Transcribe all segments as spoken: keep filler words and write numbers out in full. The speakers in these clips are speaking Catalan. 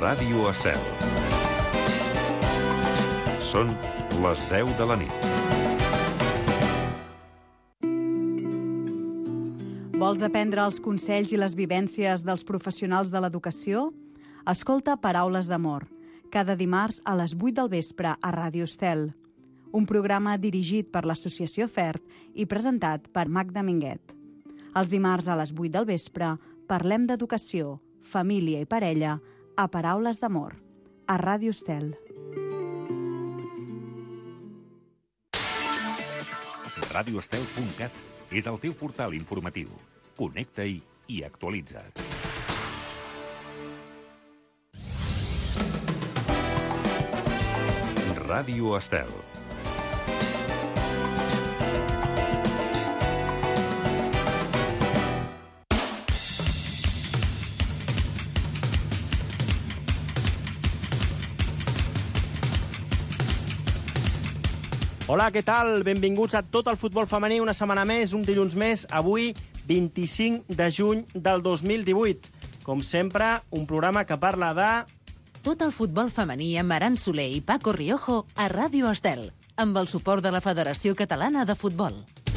Ràdio Estel. Són les deu de la nit. Vols aprendre els consells i les vivències dels professionals de l'educació? Escolta Paraules d'Amor, cada dimarts a les vuit del vespre a Ràdio Estel. Un programa dirigit per l'Associació FERT i presentat per Magda Minguet. Els dimarts a les vuit del vespre parlem d'educació, família i parella a Paraules d'Amor, a Ràdio Estel. ràdio estel punt cat és el teu portal informatiu. Connecta-hi i actualitza't. Ràdio Estel. Hola, què tal? Benvinguts a Tot el Futbol Femení, una setmana més, un dilluns més, avui vint-i-cinc de juny del dos mil divuit. Com sempre, un programa que parla de... Tot el futbol femení amb Aran Soler i Paco Riojo a Ràdio Estel, amb el suport de la Federació Catalana de Futbol.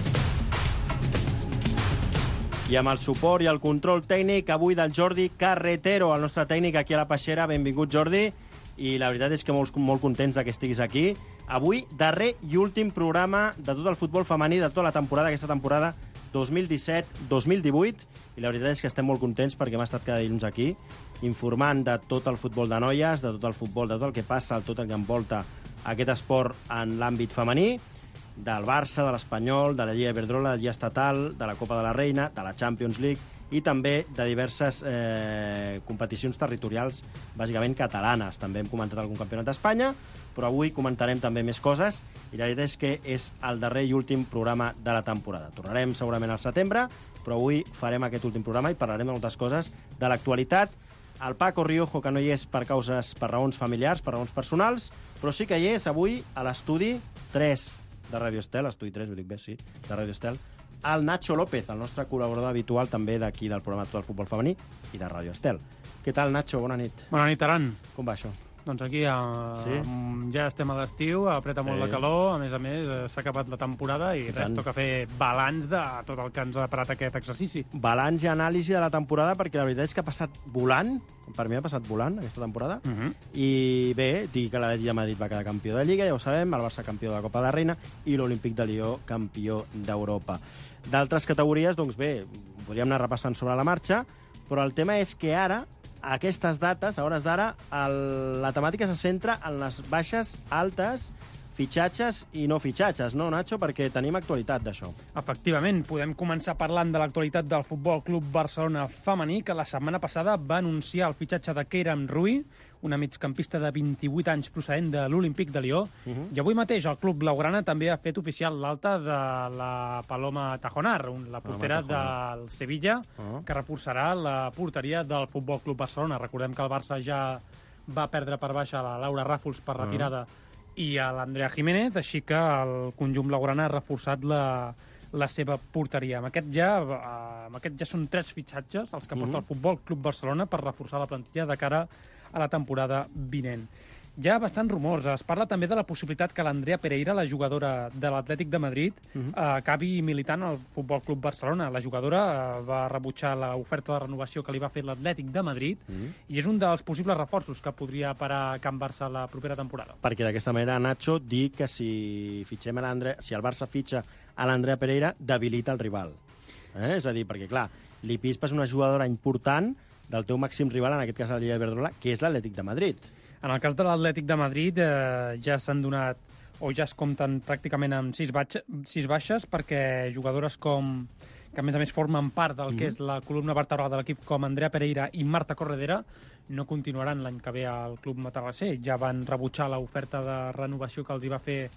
I amb el suport i el control tècnic avui del Jordi Carretero, el nostre tècnic aquí a la Peixera. Benvingut, Jordi. I la veritat és que molt, molt contents que estiguis aquí. Avui, darrer i últim programa de tot el futbol femení de tota la temporada, aquesta temporada dos mil disset dos mil divuit, i la veritat és que estem molt contents perquè hem estat cada dilluns aquí informant de tot el futbol de noies, de tot el futbol, de tot el que passa, tot el que envolta aquest esport en l'àmbit femení, del Barça, de l'Espanyol, de la Lliga Iberdrola, de la Lliga Estatal, de la Copa de la Reina, de la Champions League i també de diverses eh, competicions territorials, bàsicament catalanes. També hem comentat algun campionat d'Espanya, però avui comentarem també més coses i la veritat és que és el darrer i últim programa de la temporada. Tornarem segurament al setembre, però avui farem aquest últim programa i parlarem de moltes coses de l'actualitat. El Paco Riojo, que no hi és per causes, per raons familiars, per raons personals, però sí que hi és avui a l'estudi tres de Ràdio Estel, estudi tres, ho dic bé, sí, de Ràdio Estel, el Nacho López, el nostre col·laborador habitual també d'aquí del programa Tot el Futbol Femení i de Ràdio Estel. Què tal, Nacho? Bona nit. Bona nit, Aran. Com va això? Doncs aquí uh, sí? ja estem a l'estiu, apreta sí. molt la calor, a més a més s'ha acabat la temporada i, I res, tant. Toca fer balanç de tot el que ens ha parat aquest exercici. Balanç i anàlisi de la temporada, perquè la veritat és que ha passat volant, per mi ha passat volant aquesta temporada, uh -huh. i bé, dir que l'Atlètic de Madrid va quedar campió de Lliga, ja ho sabem, el Barça campió de la Copa de la Reina i l'Olímpic de Lió campió d'Europa. D'altres categories, doncs bé, podríem anar repassant sobre la marxa, però el tema és que ara, a aquestes dates, a hores d'ara, el... la temàtica se centra en les baixes, altes, fitxatges i no fitxatges, no, Nacho? Perquè tenim actualitat d'això. Efectivament, podem començar parlant de l'actualitat del Futbol Club Barcelona femení, que la setmana passada va anunciar el fitxatge de Keiram Rui, una migcampista de vint-i-vuit anys procedent de l'Olímpic de Lió, uh -huh. i avui mateix el club blaugrana també ha fet oficial l'alta de la Paloma Tajonar, la portera del Sevilla, uh -huh. que reforçarà la porteria del Futbol Club Barcelona. Recordem que el Barça ja va perdre per baixa la Laura Ràfols per retirada uh -huh. i a l'Andrea Jiménez, així que el conjunt blaugrana ha reforçat la, la seva porteria. Amb aquest, ja, amb aquest ja són tres fitxatges els que porta uh -huh. el Futbol Club Barcelona per reforçar la plantilla de cara a la temporada vinent. Hi ha bastants rumors. Es parla també de la possibilitat que l'Andrea Pereira, la jugadora de l'Atlètic de Madrid, uh -huh. eh, acabi militant al Futbol Club Barcelona. La jugadora eh, va rebutjar l'oferta de renovació que li va fer l'Atlètic de Madrid uh -huh. i és un dels possibles reforços que podria parar Can Barça la propera temporada. Perquè d'aquesta manera, Nacho, dir que si fitxem a l'Andrea, si el Barça fitxa a l'Andrea Pereira, debilita el rival. Eh? És a dir, perquè, clar, l'Ipispa és una jugadora important del teu màxim rival, en aquest cas la Lliga Iberdrola, que és l'Atlètic de Madrid. En el cas de l'Atlètic de Madrid eh, ja s'han donat, o ja es compten pràcticament amb sis, batxa, sis baixes, perquè jugadores com, que a més a més formen part del mm. que és la columna vertebral de l'equip, com Andrea Pereira i Marta Corredera, no continuaran l'any que ve al club matarrassé. Ja van rebutjar l'oferta de renovació que els hi va fer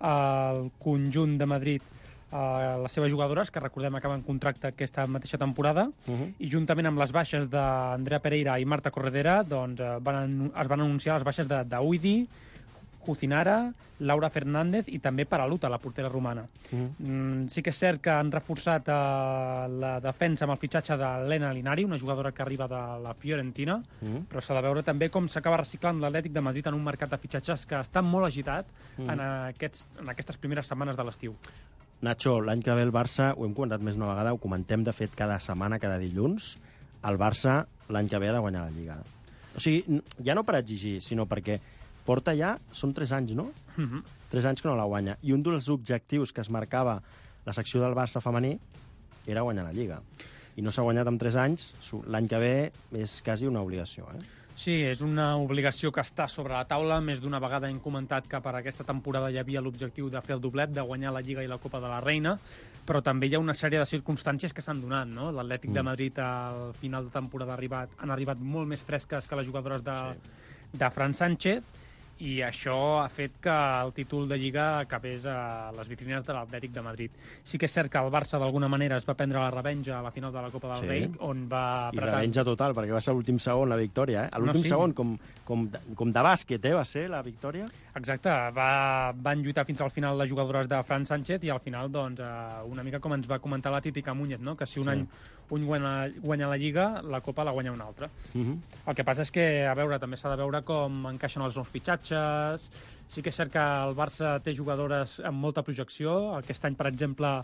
el conjunt de Madrid a les seves jugadores, que recordem acaben contracte aquesta mateixa temporada, uh -huh. i juntament amb les baixes d'Andrea Pereira i Marta Corredera doncs, van, es van anunciar les baixes de, de Uidi, Cucinara, Laura Fernández i també Paraluta, la portera romana. Mm. Mm, sí que és cert que han reforçat uh, la defensa amb el fitxatge de Lena Linari, una jugadora que arriba de la Fiorentina, mm. però s'ha de veure també com s'acaba reciclant l'Atlètic de Madrid en un mercat de fitxatges que està molt agitat mm. en, aquests, en aquestes primeres setmanes de l'estiu. Nacho, l'any que ve el Barça, ho hem comentat més una vegada, ho comentem de fet cada setmana, cada dilluns, el Barça l'any que ve ha de guanyar la Lliga. O sigui, ja no per exigir, sinó perquè porta ja, són tres anys, no? Mm-hmm. Tres anys que no la guanya. I un dels objectius que es marcava la secció del Barça femení era guanyar la Lliga. I no s'ha guanyat en tres anys, l'any que ve és quasi una obligació, eh? Sí, és una obligació que està sobre la taula. Més d'una vegada hem comentat que per aquesta temporada hi havia l'objectiu de fer el doblet, de guanyar la Lliga i la Copa de la Reina, però també hi ha una sèrie de circumstàncies que s'han donat, no? L'Atlètic mm. de Madrid al final de temporada ha arribat, han arribat molt més fresques que les jugadores de, sí. de Fran Sánchez, i això ha fet que el títol de Lliga acabés a les vitrines de l'Atlètic de Madrid. Sí que és cert que el Barça d'alguna manera es va prendre la revenja a la final de la Copa del sí. Rei, on va apretar... I revenja total, perquè va ser l'últim segon la victòria, eh? L'últim no, sí. segon, com, com, com de bàsquet, eh? Va ser la victòria. Exacte, va, van lluitar fins al final les jugadores de Fran Sánchez i al final, doncs, una mica com ens va comentar la Títica Múñez, no? Que si un sí. any un guanya, guanya la Lliga, la Copa la guanya un altre. Uh -huh. El que passa és que, a veure, també s'ha de veure com encaixen els nous fitxatges. Sí que és cert que el Barça té jugadores amb molta projecció. Aquest any, per exemple,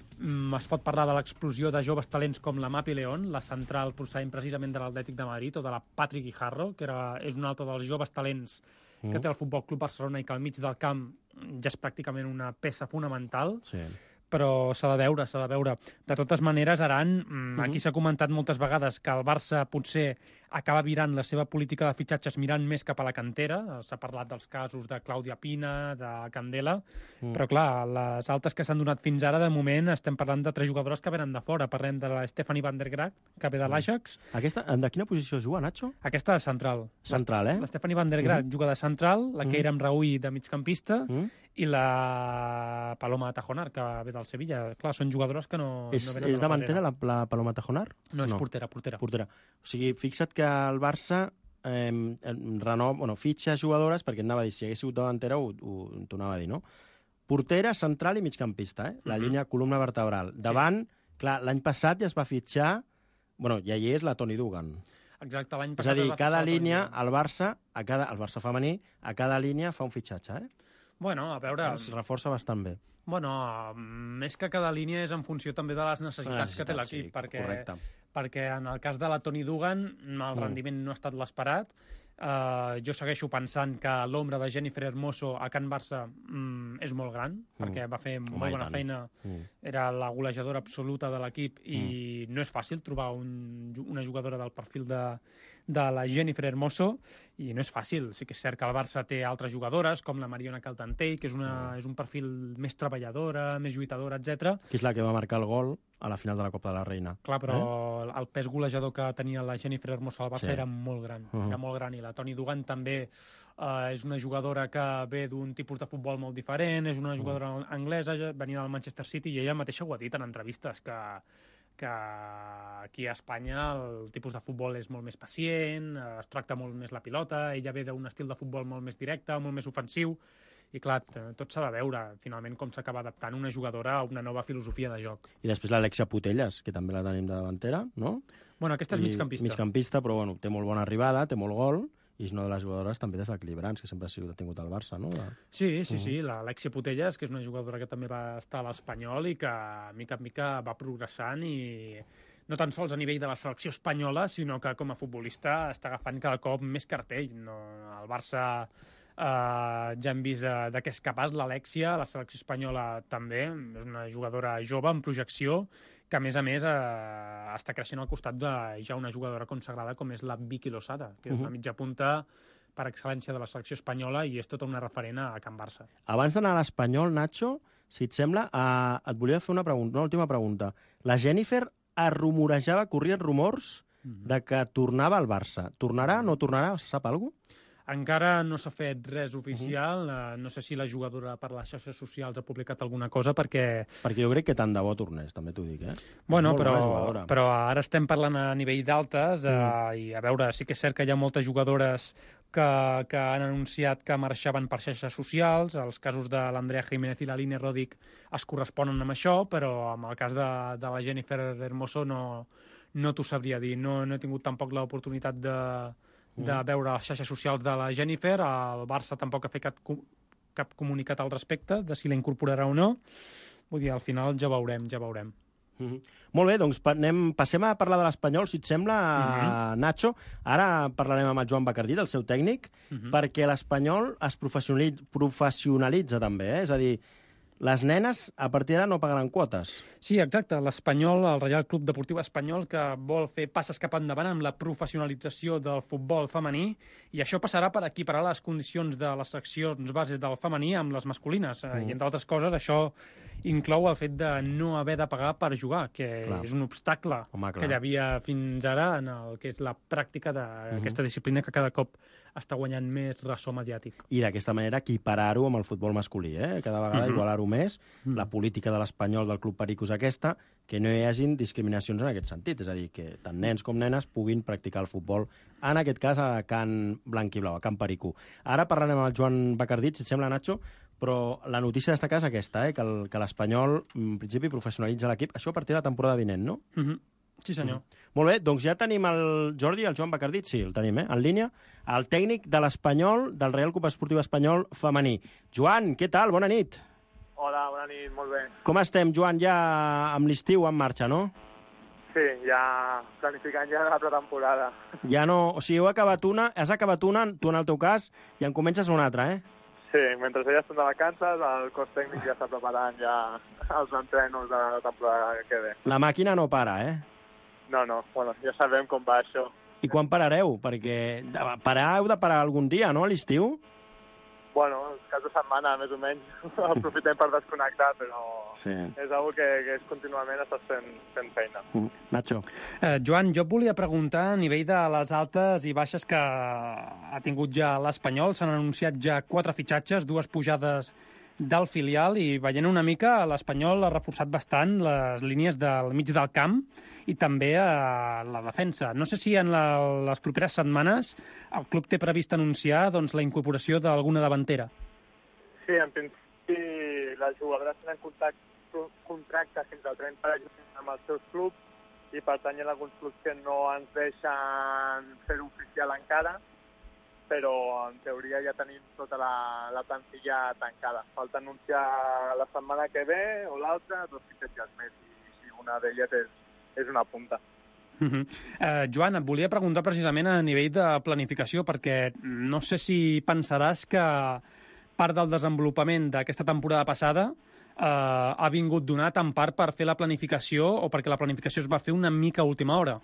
es pot parlar de l'explosió de joves talents com la Mapi León, la central procedent precisament de l'Atlètic de Madrid, o de la Patrick Guijarro, que era, és un altre dels joves talents mm. que té el Futbol Club Barcelona i que al mig del camp ja és pràcticament una peça fonamental. Sí. Però s'ha de veure, s'ha de veure. De totes maneres, Aran, mm. aquí s'ha comentat moltes vegades que el Barça potser acaba virant la seva política de fitxatges mirant més cap a la cantera. S'ha parlat dels casos de Clàudia Pina, de Candela, mm. però clar, les altes que s'han donat fins ara, de moment, estem parlant de tres jugadores que venen de fora. Parlem de la Stephanie van der Graag, que ve de l'Ajax. Aquesta, de quina posició juga, Nacho? Aquesta de central. Central, eh? La Stephanie van der Graag mm. juga de central, la Keiram mm. Raoui de migcampista, mm. i la Paloma Tajonar, que ve del Sevilla. Clar, són jugadores que no, és, no venen és de la davantera, la, la Paloma Tajonar? No, és no. portera, portera. portera. O sigui, fixa't que el Barça eh, renova, bueno, fitxa jugadores, perquè anava a dir, si hagués sigut davantera, ho, ho, ho anava a dir, no? Portera, central i migcampista, eh? La uh -huh. línia columna vertebral. Davant, sí. clar, l'any passat ja es va fitxar, bueno, ja hi és la Toni Dugan. Exacte, l'any passat. És a dir, cada línia, el Barça, a cada, el Barça femení, a cada línia fa un fitxatge, eh? Bueno, a veure... Es reforça bastant bé. Bueno, més que cada línia és en funció també de les necessitats que té l'equip, sí, perquè, correcte. perquè en el cas de la Toni Dugan el mm. rendiment no ha estat l'esperat. Uh, jo segueixo pensant que l'ombra de Jennifer Hermoso a Can Barça mm, és molt gran, mm. perquè va fer molt bona feina, mm. era la golejadora absoluta de l'equip i mm. no és fàcil trobar un, una jugadora del perfil de, de la Jennifer Hermoso, i no és fàcil. Sí que és cert que el Barça té altres jugadores, com la Mariona Caltantei, que és, una, mm. és un perfil més treballadora, més lluitadora, etcètera. Que és la que va marcar el gol a la final de la Copa de la Reina. Clar, però eh? el pes golejador que tenia la Jennifer Hermoso al Barça sí. era molt gran, uh -huh. era molt gran, i la Toni Dugan també uh, és una jugadora que ve d'un tipus de futbol molt diferent, és una jugadora uh -huh. anglesa, venia del Manchester City, i ella mateixa ho ha dit en entrevistes, que que aquí a Espanya el tipus de futbol és molt més pacient, es tracta molt més la pilota, ella ve d'un estil de futbol molt més directe, molt més ofensiu, i clar, tot s'ha de veure finalment com s'acaba adaptant una jugadora a una nova filosofia de joc. I després l'Alexia Putellas, que també la tenim de davantera, no? Bueno, aquesta és migcampista. Migcampista, però bueno, té molt bona arribada, té molt gol, i és una de les jugadores també desequilibrants, que sempre ha sigut tingut al Barça, no? La... Sí, sí, uh -huh. sí, l'Alexia Putellas, que és una jugadora que també va estar a l'Espanyol i que, mica en mica, va progressant, i no tan sols a nivell de la selecció espanyola, sinó que com a futbolista està agafant cada cop més cartell. No, el Barça... Uh, ja hem vist uh, de què és capaç l'Alexia, la selecció espanyola també, és una jugadora jove amb projecció, que a més a més uh, està creixent al costat de ja una jugadora consagrada com és la Vicky Losada, que és uh -huh. una mitja punta per excel·lència de la selecció espanyola i és tota una referent a Can Barça. Abans d'anar a l'Espanyol, Nacho, si et sembla, uh, et volia fer una, pregunta, una última pregunta. La Jennifer es rumorejava, corrien rumors uh -huh. de que tornava al Barça. Tornarà, no tornarà? Se sap alguna cosa? Encara no s'ha fet res oficial, uh-huh. uh, no sé si la jugadora per les xarxes socials ha publicat alguna cosa, perquè... Perquè jo crec que tant de bo tornés, també t'ho dic, eh? Bueno, però, però ara estem parlant a nivell d'altes, uh, Mm. i a veure, sí que és cert que hi ha moltes jugadores que, que han anunciat que marxaven per xarxes socials, els casos de l'Andrea Jiménez i la Line Roddick es corresponen amb això, però amb el cas de, de la Jennifer Hermoso no, no t'ho sabria dir, no, no he tingut tampoc l'oportunitat de... de veure les xarxes socials de la Jennifer. El Barça tampoc ha fet cap, cap comunicat al respecte de si la incorporarà o no. Vull dir, al final ja veurem, ja veurem. Mm-hmm. Molt bé, doncs anem, passem a parlar de l'Espanyol, si et sembla, mm-hmm. Nacho. Ara parlarem amb el Joan Bacardí, del seu tècnic, mm-hmm. perquè l'Espanyol es professionalitza, professionalitza també, eh? És a dir, les nenes a partir d'ara no pagaran quotes. Sí, exacte. L'Espanyol, el Reial Club Deportiu Espanyol, que vol fer passes cap endavant amb la professionalització del futbol femení, i això passarà per equiparar les condicions de les seccions bases del femení amb les masculines. Mm. I, entre altres coses, això inclou el fet de no haver de pagar per jugar, que clar. És un obstacle Home, que hi havia fins ara en el que és la pràctica d'aquesta mm-hmm. disciplina que cada cop està guanyant més ressò mediàtic. I d'aquesta manera equiparar-ho amb el futbol masculí, eh? Cada vegada mm-hmm. igualar-ho més. Mm. La política de l'Espanyol del Club Perico és aquesta, que no hi hagin discriminacions en aquest sentit. És a dir, que tant nens com nenes puguin practicar el futbol, en aquest cas a Can Blanc i Blau, a Can Perico. Ara parlarem amb el Joan Bacardí, si et sembla, Nacho, però la notícia a destacar és aquesta, eh? que, el, que l'Espanyol, en principi, professionalitza l'equip. Això a partir de la temporada vinent, no? Mm-hmm. Sí, senyor. Mm. Molt bé, doncs ja tenim el Jordi, el Joan Bacardí, sí, el tenim, eh? En línia, el tècnic de l'Espanyol, del Real Club Esportiu Espanyol femení. Joan, què tal? Bona nit. Hola, bona nit, molt bé. Com estem, Joan, ja amb l'estiu en marxa, no? Sí, ja planificant ja la pretemporada. Ja no... O sigui, heu acabat una, has acabat una, tu en el teu cas, i en comences una altra, eh? Sí, mentre elles estan de vacances, el cos tècnic ja està preparant ja els entrenos de la temporada que ve. La màquina no para, eh? No, no, bueno, ja sabem com va això. I quan parareu? Perquè parar heu de parar algun dia, no, a l'estiu? Bueno, cap de setmana, més o menys. Aprofitem per desconnectar, però sí. És una que, que és contínuament estàs fent, fent feina. Mm. Nacho. Eh, Joan, jo et volia preguntar a nivell de les altes i baixes que ha tingut ja l'Espanyol. S'han anunciat ja quatre fitxatges, dues pujades del filial, i veient una mica, l'Espanyol ha reforçat bastant les línies del mig del camp i també eh, la defensa. No sé si en la, les properes setmanes el club té previst anunciar doncs, la incorporació d'alguna davantera. Sí, en principi les jugadores tenen contacte, contracte fins al trenta de juny amb els seus clubs i per tant hi ha alguns clubs que no ens deixen fer-ho oficial encara, però en teoria ja tenim tota la, la plantilla tancada. Falta anunciar la setmana que ve o l'altra dos fitxatges més, i si una d'elles és, és una punta. Uh-huh. eh, Joan, et volia preguntar precisament a nivell de planificació, perquè no sé si pensaràs que part del desenvolupament d'aquesta temporada passada eh, ha vingut donat en part per fer la planificació o perquè la planificació es va fer una mica a última hora.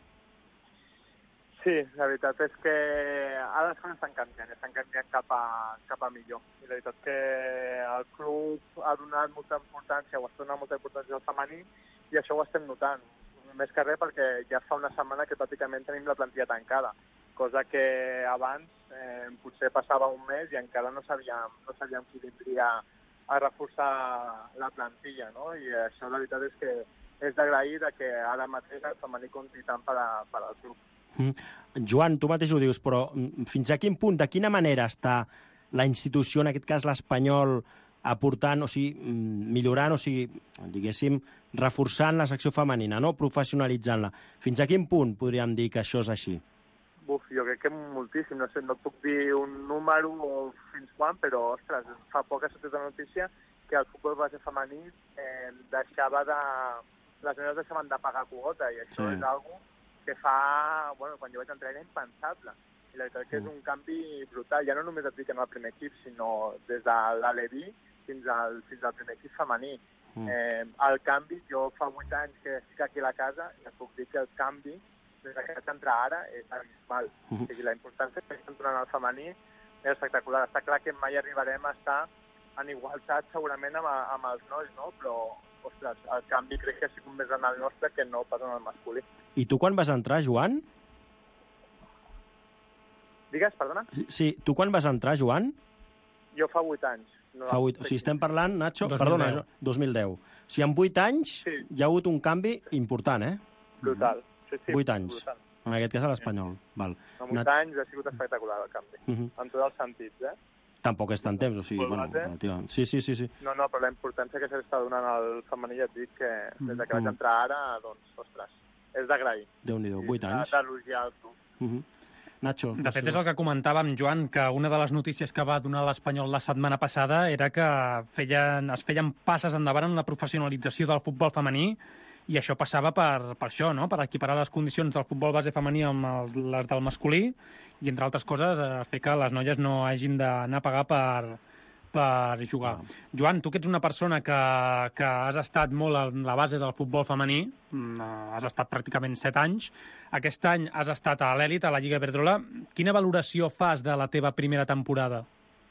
Sí, la veritat és que ara les coses estan canviant, estan canviant cap a, cap a millor. I la veritat és que el club ha donat molta importància, o està donant molta importància al femení, i això ho estem notant. Més que res perquè ja fa una setmana que pràcticament tenim la plantilla tancada, cosa que abans eh, potser passava un mes i encara no sabíem, no sabíem qui vindria a reforçar la plantilla, no? I això la veritat és que és d'agrair que ara mateix el femení compti tant per, a, per al club. Mm. Joan, tu mateix ho dius, però fins a quin punt, de quina manera està la institució, en aquest cas l'Espanyol, aportant, o sigui, millorant, o sigui, diguéssim, reforçant la secció femenina, no? Professionalitzant-la. Fins a quin punt podríem dir que això és així? Buf, jo crec que moltíssim, no sé, no et puc dir un número o fins quan, però, ostres, fa poc ha sortit la notícia que el futbol base femení eh, deixava de... les nenes deixaven de pagar quota, i això sí. És algo que fa, bueno, quan jo vaig entrar era impensable. I la veritat que és un canvi brutal. Ja no només et diuen al primer equip, sinó des de l'Aleví fins al, fins al primer equip femení. Mm. Eh, el canvi, jo fa vuit anys que estic aquí a la casa i et puc dir que el canvi, des que vaig entrar ara, és abismal. Mm. O sigui, la importància que estem donant al femení és espectacular. Està clar que mai arribarem a estar en igualtat segurament amb, amb els nois, no? Però, ostres, el canvi crec que ha sigut més en el nostre que no pas en el masculí. I tu quan vas entrar, Joan? Digues, perdona? Sí, tu quan vas entrar, Joan? Jo fa vuit anys. No, Fa vuit, o sigui, estem parlant, Nacho, dos mil perdona, deu. dos mil deu. O sigui, en vuit anys Sí. hi ha hagut un canvi important, eh? Brutal. Sí, sí, Vuit anys. Brutal. En aquest cas a l'Espanyol. Val. En vuit Nat- anys ha sigut espectacular el canvi, Uh -huh. en tots els sentits, eh? Tampoc és tant temps, o sigui, Molt bueno, bat, eh? relativament. Sí, sí, sí, sí. No, no, però la importància que s'està donant al femení, ja et dic que des de que vaig Mm. entrar ara, doncs, ostres, és d'agrair. Déu-n'hi-do, vuit I anys. d'elogiar el club. Uh -huh. Nacho. De fet, és el que comentàvem, Joan, que una de les notícies que va donar l'Espanyol la setmana passada era que feien, es feien passes endavant en la professionalització del futbol femení, i això passava per, per això, no? Per equiparar les condicions del futbol base femení amb els, les del masculí, i, entre altres coses, eh, fer que les noies no hagin d'anar a pagar per, per jugar. Ah. Joan, tu que ets una persona que, que has estat molt en la base del futbol femení, mm, has estat pràcticament set anys, aquest any has estat a l'èlit, a la Lliga Iberdrola. Quina valoració fas de la teva primera temporada?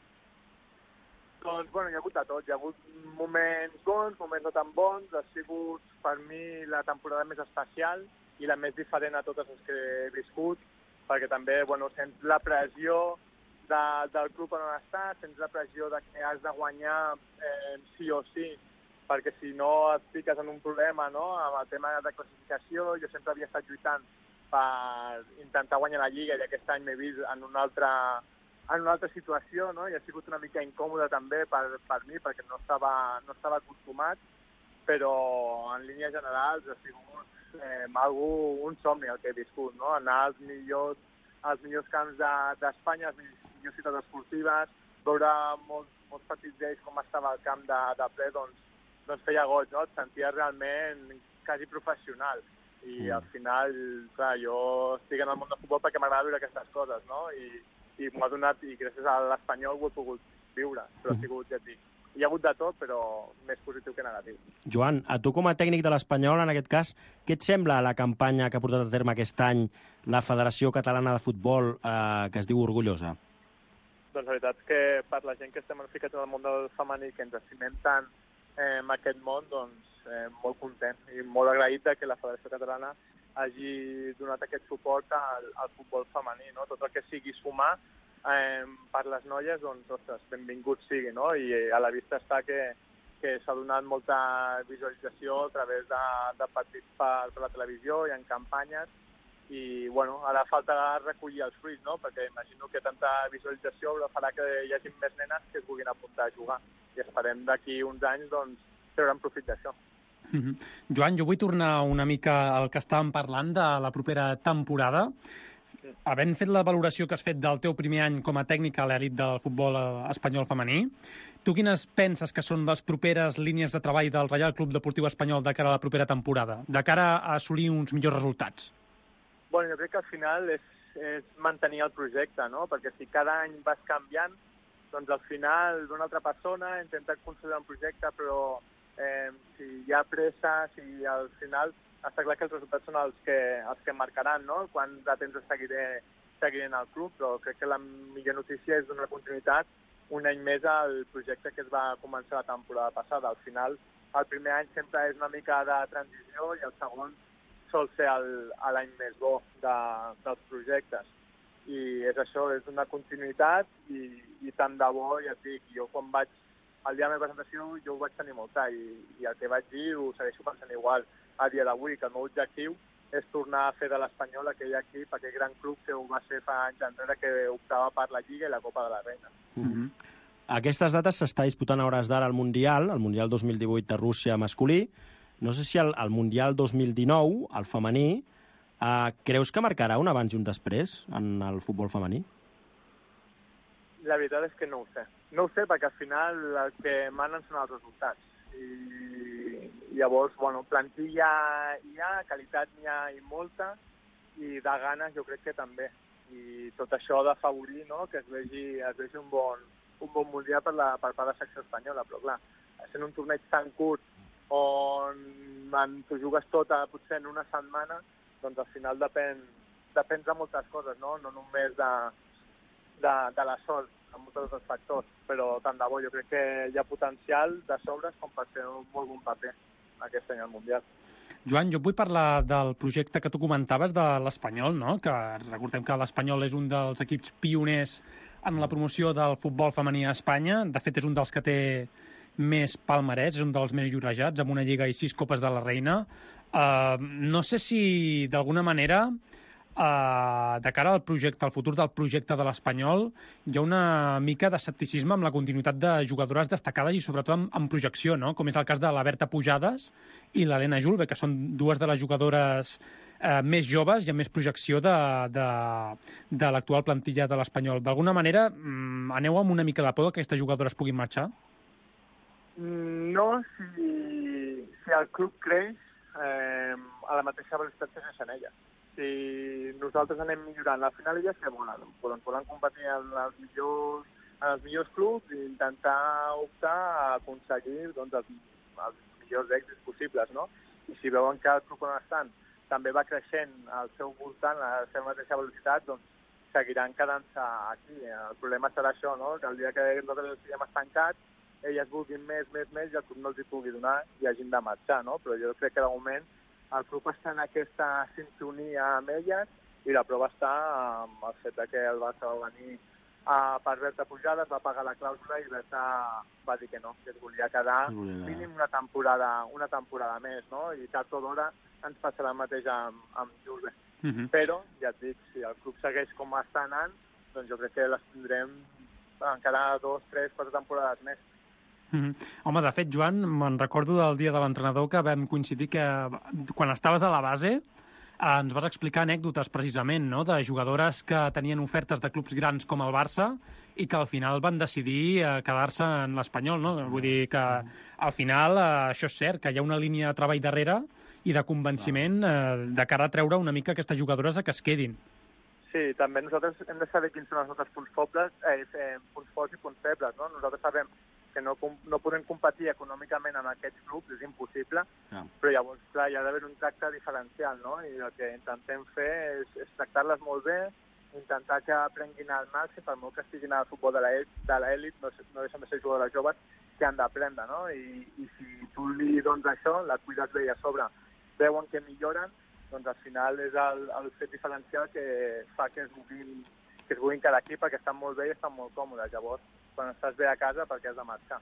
Doncs, bueno, hi ha hagut de tot. Hi ha hagut moments bons, moments no tan bons. Ha sigut, per mi, la temporada més especial i la més diferent a totes les que he viscut, perquè també, bueno, sents la pressió de, del club on estàs, sents la pressió de que has de guanyar eh, sí o sí, perquè si no et fiques en un problema, no?, amb el tema de classificació. Jo sempre havia estat lluitant per intentar guanyar la Lliga i aquest any m'he vist en una altra, en una altra situació, no?, i ha sigut una mica incòmode també per, per mi, perquè no estava, no estava acostumat, però en línies generals ha sigut eh, algo, un somni el que he viscut, no?, anar als millors, als millors camps d'Espanya, de, als millors ciutats esportives, veure molts, molts partits d'ells com estava el camp de, de ple, doncs, doncs feia goig, no?, et senties realment quasi professional. I mm. al final, clar, jo estic en el món del futbol perquè m'agrada viure aquestes coses, no?, i, i m'ho ha donat, i gràcies a l'Espanyol ho he pogut viure, però ha sigut, ja et dic, hi ha hagut de tot, però més positiu que negatiu. Joan, a tu com a tècnic de l'Espanyol, en aquest cas, què et sembla la campanya que ha portat a terme aquest any la Federació Catalana de Futbol, eh, que es diu Orgullosa? Doncs la veritat és que per la gent que estem ficats en el món del femení, que ens estimem tant eh, en aquest món, doncs eh, molt content i molt agraït que la Federació Catalana hagi donat aquest suport al, al futbol femení, no? Tot el que sigui sumar eh, per les noies, doncs, ostres, benvingut sigui, no? I a la vista està que, que s'ha donat molta visualització a través de, de partits per, per la televisió i en campanyes, i, bueno, ara falta recollir els fruits, no?, perquè imagino que tanta visualització farà que hi hagi més nenes que es vulguin apuntar a jugar, i esperem d'aquí uns anys, doncs, treure'n profit d'això. Mm-hmm. Joan, jo vull tornar una mica al que estàvem parlant de la propera temporada. Havent fet la valoració que has fet del teu primer any com a tècnic a l'elit del futbol espanyol femení, tu quines penses que són les properes línies de treball del Reial Club Deportiu Espanyol de cara a la propera temporada, de cara a assolir uns millors resultats? Bueno, jo crec que al final és, és mantenir el projecte, no?, perquè si cada any vas canviant, doncs al final d'una altra persona intenta consolidar un projecte, però eh, si hi ha pressa, si al final està clar que els resultats són els que, els que marcaran, no?, quant de temps seguiré, seguiré en el club, però crec que la millor notícia és donar continuïtat un any més al projecte que es va començar la temporada passada. Al final, el primer any sempre és una mica de transició i el segon sol ser l'any més bo de, dels projectes. I és això, és una continuïtat i, i tant de bo, ja et dic, jo quan vaig, el dia de la meva presentació jo ho vaig tenir molt clar i, i el que vaig dir ho segueixo pensant igual a dia d'avui, que el meu objectiu és tornar a fer de l'Espanyol aquell equip, aquell gran club que ho va ser fa anys enrere, que optava per la Lliga i la Copa de la Reina. Mm-hmm. A aquestes dates s'està disputant a hores d'ara el Mundial, el Mundial dos mil divuit de Rússia masculí. No sé si el, el Mundial dos mil dinou, el femení, eh, creus que marcarà un abans i un després en el futbol femení? La veritat és que no ho sé. No ho sé perquè al final el que manen són els resultats. I llavors, bueno, plantilla hi ha, qualitat n'hi ha i molta, i de ganes jo crec que també. I tot això d'afavorir, no?, que es vegi, es vegi un bon, un bon mundial per, la, per part de la secció espanyola, però clar, sent un torneig tan curt on t'ho jugues tot a, potser en una setmana, doncs al final depèn, depèn de moltes coses, no? No només de, de, de la sort, amb molts altres factors, però tant de bo, jo crec que hi ha potencial de sobres com per fer un molt bon paper aquest any al Mundial. Joan, jo vull parlar del projecte que tu comentaves de l'Espanyol, no? Que recordem que l'Espanyol és un dels equips pioners en la promoció del futbol femení a Espanya. De fet, és un dels que té més palmarès, és un dels més llorejats, amb una lliga i sis copes de la reina. Uh, no sé si, d'alguna manera, uh, de cara al projecte, al futur del projecte de l'Espanyol, hi ha una mica d'escepticisme amb la continuïtat de jugadores destacades i sobretot amb, amb projecció, no? Com és el cas de la Berta Pujades i l'Helena Julve, que són dues de les jugadores eh, més joves i amb més projecció de, de, de l'actual plantilla de l'Espanyol. D'alguna manera, mm, aneu amb una mica de por que aquestes jugadores puguin marxar? No, si, si el club creix eh, a la mateixa velocitat que sense ella. Si nosaltres anem millorant, al final elles que volen, doncs volen competir en els millors, en els millors clubs i intentar optar a aconseguir doncs, els, els millors èxits possibles, no? I si veuen que el club on estan també va creixent al seu voltant, a la seva mateixa velocitat, doncs seguiran quedant-se aquí. El problema serà això, no? Que el dia que nosaltres estiguem estancats, elles vulguin més, més, més, i el club no els hi pugui donar i hagin de marxar, no? Però jo crec que de moment el club està en aquesta sintonia amb elles i la prova està amb el fet que el Barça va venir a, per Berta Pujades, va pagar la clàusula i Berta va dir que no, que es volia quedar mínim una temporada, una temporada més, no? I tard o d'hora ens passarà el mateix amb, amb Julve. Uh-huh. Però, ja et dic, si el club segueix com està anant, doncs jo crec que les tindrem encara dos, tres, quatre temporades més. Mm-hmm. Home, de fet, Joan, me'n recordo del dia de l'entrenador que vam coincidir que quan estaves a la base eh, ens vas explicar anècdotes precisament, no?, de jugadores que tenien ofertes de clubs grans com el Barça i que al final van decidir eh, quedar-se en l'Espanyol, no? Vull dir que al final eh, això és cert, que hi ha una línia de treball darrere i de convenciment eh, de cara a treure una mica aquestes jugadores a que es quedin. Sí, també nosaltres hem de saber quins són els nostres punts febles, eh, eh, punts forts i punts febles, no? Nosaltres sabem que no, no podem competir econòmicament amb aquests clubs, és impossible, ja. Però llavors, clar, hi ha d'haver un tracte diferencial, no? I el que intentem fer és, és tractar-les molt bé, intentar que aprenguin al màxim, per molt que estiguin al futbol de l'elit, no, no deixen de ser jugadores joves que han d'aprendre, no? I, I si tu li dones això, la cuides bé i a sobre veuen que milloren, doncs al final és el, el fet diferencial que fa que es vulguin, que es vulguin quedar aquí perquè estan molt bé i estan molt còmodes. Llavors, quan estàs bé a casa, perquè has de marxar.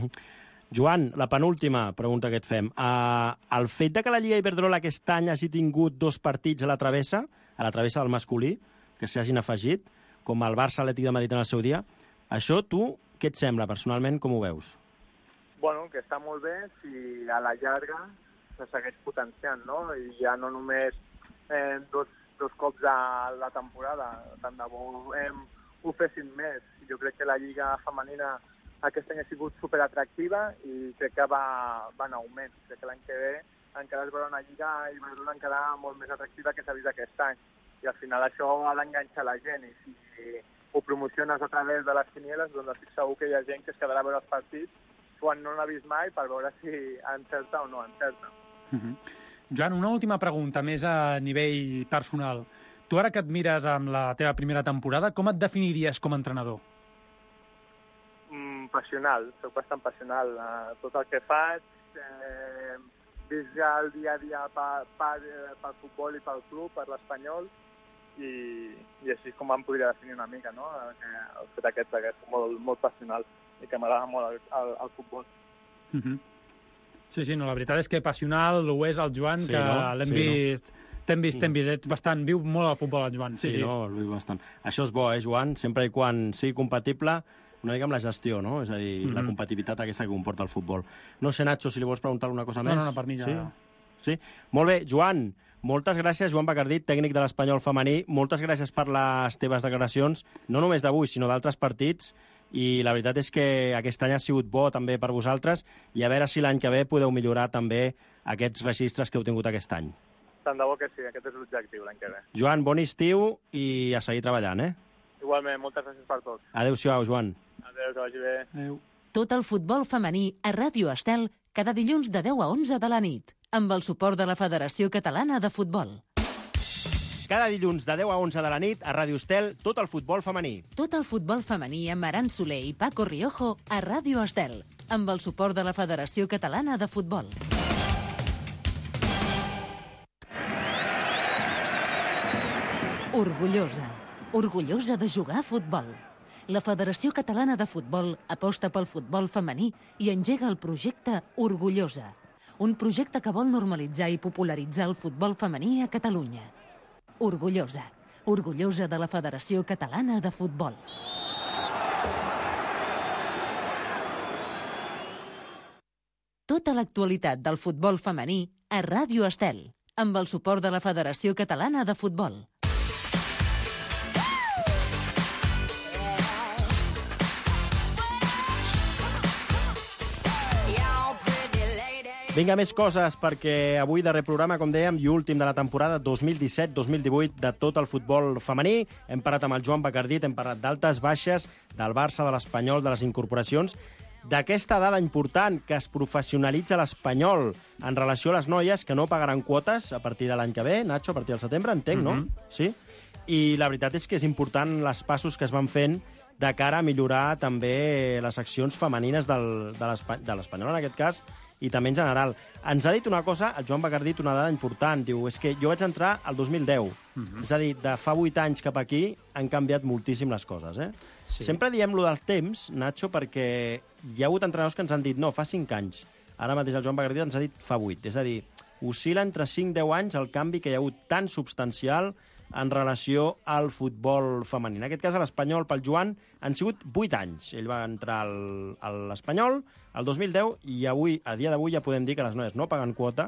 Joan, la penúltima pregunta que et fem. Uh, el fet de que la Lliga Iberdrola aquest any hagi tingut dos partits a la travessa, a la travessa del masculí, que s'hagin afegit, com el Barça Atlètic de Madrid en el seu dia, això tu, què et sembla personalment, com ho veus? Bueno, que està molt bé si a la llarga se segueix potenciant, no? I ja no només eh, dos, dos cops a la temporada, tant de bo eh, ho fessin més. Jo crec que la Lliga femenina aquest any ha sigut superatractiva i crec que va, va en augment. Crec que l'any que ve encara es veurà una Lliga i Iberdrola encara molt més atractiva que s'ha vist aquest any. I al final això ha d'enganxar la gent i si ho promociones a través de les quinieles, doncs estic segur que hi ha gent que es quedarà a veure els partits quan no n'ha vist mai per veure si encerta o no encerta. Uh-huh. Joan, una última pregunta, més a nivell personal. Tu ara que et mires amb la teva primera temporada, com et definiries com a entrenador? Mm, passional, soc bastant passional. Uh, tot el que faig, eh, visc ja el dia a dia pel, pel, pel futbol i pel club, per l'Espanyol, i, i així com em podria definir una mica, no? Que el fet aquest que és molt, molt passional i que m'agrada molt el, el, el futbol. Uh-huh. Sí, sí, no, la veritat és que passional ho és el Joan, sí, que no? l'hem sí, vist... No? T'hem vist, t'hem vist, ets bastant, viu molt el futbol, el Joan. Sí, sí, sí. No, el viu bastant. Això és bo, eh, Joan? Sempre i quan sigui compatible, una mica amb la gestió, no? És a dir, mm-hmm. la competitivitat aquesta que comporta el futbol. No sé, Nacho, si li vols preguntar alguna cosa no, més. No, no, per mi ja... Sí? Sí? Molt bé, Joan, moltes gràcies, Joan Bacardit, tècnic de l'Espanyol femení. Moltes gràcies per les teves declaracions, no només d'avui, sinó d'altres partits. I la veritat és que aquest any ha sigut bo també per vosaltres i a veure si l'any que ve podeu millorar també aquests registres que heu tingut aquest any. Tant de bo que sí, aquest és l'objectiu l'any que ve. Joan, bon estiu i a seguir treballant, eh? Igualment, moltes gràcies per tots. Adéu-siau, Joan. Adéu, que vagi bé. Adéu. Tot el futbol femení a Ràdio Estel cada dilluns de deu a onze de la nit, amb el suport de la Federació Catalana de Futbol. Cada dilluns de deu a onze de la nit a Ràdio Estel, tot el futbol femení. Tot el futbol femení amb Aran Soler i Paco Riojo a Ràdio Estel, amb el suport de la Federació Catalana de Futbol. Orgullosa. Orgullosa de jugar a futbol. La Federació Catalana de Futbol aposta pel futbol femení i engega el projecte Orgullosa, un projecte que vol normalitzar i popularitzar el futbol femení a Catalunya. Orgullosa. Orgullosa de la Federació Catalana de Futbol. Tota l'actualitat del futbol femení a Ràdio Estel, amb el suport de la Federació Catalana de Futbol. Vinga, més coses, perquè avui darrer programa, com dèiem, i últim de la temporada dos mil disset dos mil divuit de tot el futbol femení. Hem parlat amb el Joan Bacardit, hem parlat d'altes, baixes, del Barça, de l'Espanyol, de les incorporacions, d'aquesta dada important que es professionalitza l'Espanyol en relació a les noies que no pagaran quotes a partir de l'any que ve, Nacho, a partir del setembre, entenc, mm-hmm. no? Sí? I la veritat és que és important els passos que es van fent de cara a millorar també les seccions femenines del, de l'Espanyol, en aquest cas, i també en general. Ens ha dit una cosa, el Joan Bacardit, una dada important. Diu, és que jo vaig entrar al dos mil deu. Mm-hmm. És a dir, de fa vuit anys cap aquí han canviat moltíssim les coses. Eh? Sí. Sempre diem lo del temps, Nacho, perquè hi ha hagut entrenadors que ens han dit no, fa cinc anys. Ara mateix el Joan Bacardit ens ha dit fa vuit. És a dir, oscil·la entre cinc i deu anys el canvi que hi ha hagut tan substancial en relació al futbol femení. En aquest cas, a l'Espanyol, pel Joan, han sigut vuit anys. Ell va entrar al, a l'Espanyol el dos mil deu i avui, a dia d'avui, ja podem dir que les noies no paguen quota,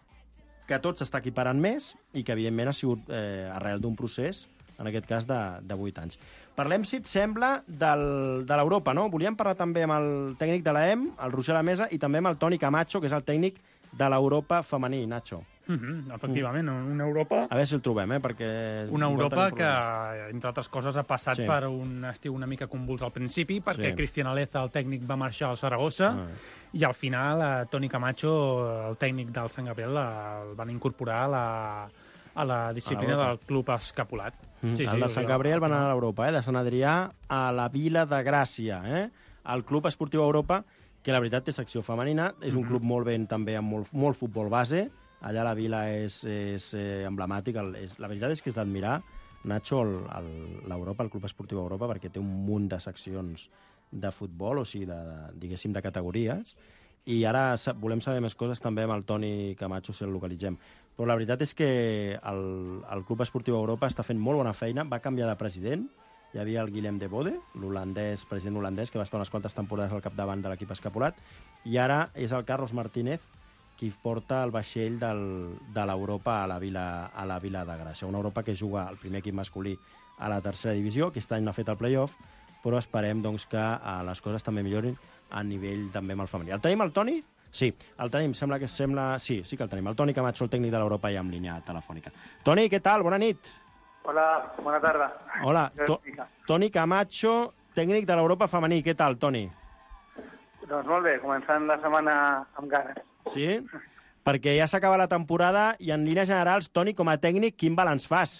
que tot s'està equiparant més i que, evidentment, ha sigut eh, arrel d'un procés, en aquest cas, de, de vuit anys. Parlem, si et sembla, del, de l'Europa, no? Volíem parlar també amb el tècnic de l'A E M, el Roger Lamesa, i també amb el Toni Camacho, que és el tècnic de l'Europa femení, Nacho. Mm-hmm, efectivament, una Europa... A veure si el trobem, eh, perquè... Una Europa que, entre altres coses, ha passat sí. per un estiu una mica convuls al principi, perquè sí. Cristian Aleza, el tècnic, va marxar al Saragossa, ah. i al final eh, Toni Camacho, el tècnic del Sant Gabriel, el van incorporar a la, a la disciplina a del club escapulat. Mm, sí, el sí, de Sant Gabriel va anar a l'Europa, eh, de Sant Adrià a la Vila de Gràcia, eh? El Club Esportiu Europa, que la veritat té secció femenina, és un mm-hmm. club molt ben també amb molt, molt futbol base. Allà la vila és, és eh, emblemàtic. El, és, la veritat és que és d'admirar, Nacho, l'Europa, el Club Esportiu Europa, perquè té un munt de seccions de futbol, o sigui, de, de, diguéssim, de categories. I ara volem saber més coses també amb el Toni Camacho, si el localitzem. Però la veritat és que el, el Club Esportiu Europa està fent molt bona feina, va canviar de president. Hi havia el Guillem de Bode, l'holandès, president holandès, que va estar unes quantes temporades al capdavant de l'equip escapulat, i ara és el Carlos Martínez, qui porta el vaixell del, de l'Europa a la Vila, a la Vila de Gràcia. Una Europa que juga el primer equip masculí a la tercera divisió, aquest any no ha fet el play-off, però esperem doncs, que eh, les coses també millorin a nivell també amb el femení. El tenim, el Toni? Sí, el tenim, sembla que sembla... Sí, sí que el tenim. El Toni Camacho, el tècnic de l'Europa, ja amb línia telefònica. Toni, què tal? Bona nit. Hola, bona tarda. Hola, to Toni Camacho, tècnic de l'Europa femení. Què tal, Toni? Doncs molt bé, començant la setmana amb ganes. Sí? Perquè ja s'acaba la temporada i en línies generals, Toni, com a tècnic, quin balanç fas?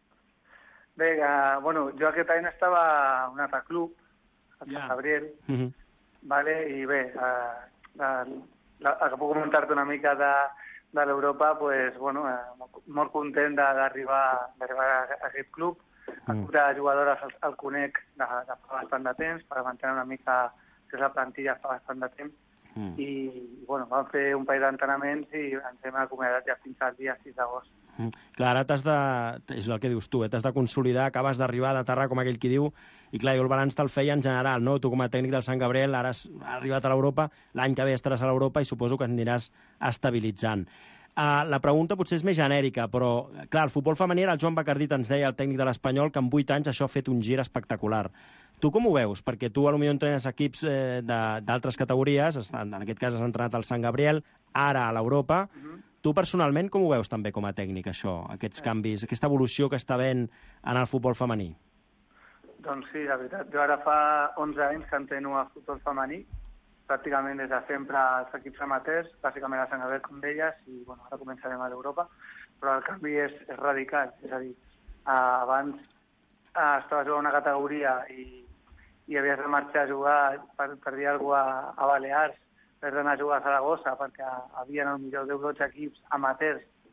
Bé, que, bueno, jo aquest any estava a un altre club, a Sant Gabriel, uh -huh. vale? I bé, eh, eh, la, que puc comentar-te una mica de, de l'Europa, pues, bueno, eh, molt content d'arribar a aquest club. El club de jugadores el, el conec de, de fa bastant de temps, per mantenir una mica que és la plantilla fa bastant de temps. Mm. I, bueno, vam fer un parell d'entrenaments i ens hem acomiadat ja fins al dia sis d'agost. Mm. Clar, ara t'has de... És el que dius tu, eh? T'has de consolidar, acabes d'arribar d'aterrar, com aquell qui diu, i clar, jo el balanç te'l feia en general, no? Tu com a tècnic del Sant Gabriel, ara has arribat a l'Europa, l'any que ve estaràs a l'Europa i suposo que et aniràs estabilitzant. Uh, la pregunta potser és més genèrica, però, clar, el futbol femení, el Joan Bacardit ens deia, el tècnic de l'Espanyol, que en vuit anys això ha fet un gir espectacular. Tu com ho veus? Perquè tu potser entrenes equips eh, d'altres categories, en aquest cas has entrenat al Sant Gabriel, ara a l'Europa. Uh-huh. Tu personalment com ho veus també com a tècnic, això, aquests canvis, aquesta evolució que està havent en el futbol femení? Doncs sí, la veritat. Jo ara fa onze anys que entreno a futbol femení, pràcticament des de sempre als equips amateurs, bàsicament a Sant Gabriel, com deies, i bueno, ara començarem a l'Europa, però el canvi és, és radical. És a dir, uh, abans uh, estaves jugant una categoria i, i havies de marxar a jugar, per, per dir alguna cosa, a, a Balears, per d'anar a jugar a Saragossa, perquè havien potser deu o dotze equips amateurs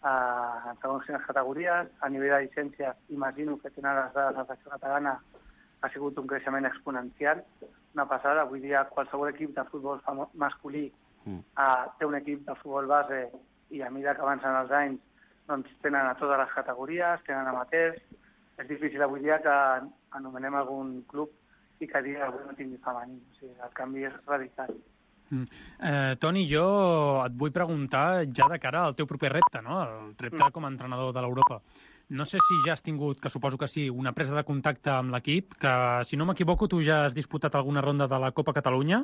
en segons quines categories. A nivell de llicències, imagino que tenen les dades de la Federació Catalana, ha sigut un creixement exponencial, una passada. Avui dia qualsevol equip de futbol masculí mm. uh, té un equip de futbol base i a mesura que avancen els anys doncs, tenen a totes les categories, tenen amateurs. És difícil avui dia que anomenem algun club i que dia avui no tingui femení. O sigui, el canvi és radical. Mm. Eh, Toni, jo et vull preguntar ja de cara al teu proper repte, no? El repte com a entrenador de l'Europa. No sé si ja has tingut, que suposo que sí, una presa de contacte amb l'equip, que, si no m'equivoco, tu ja has disputat alguna ronda de la Copa Catalunya?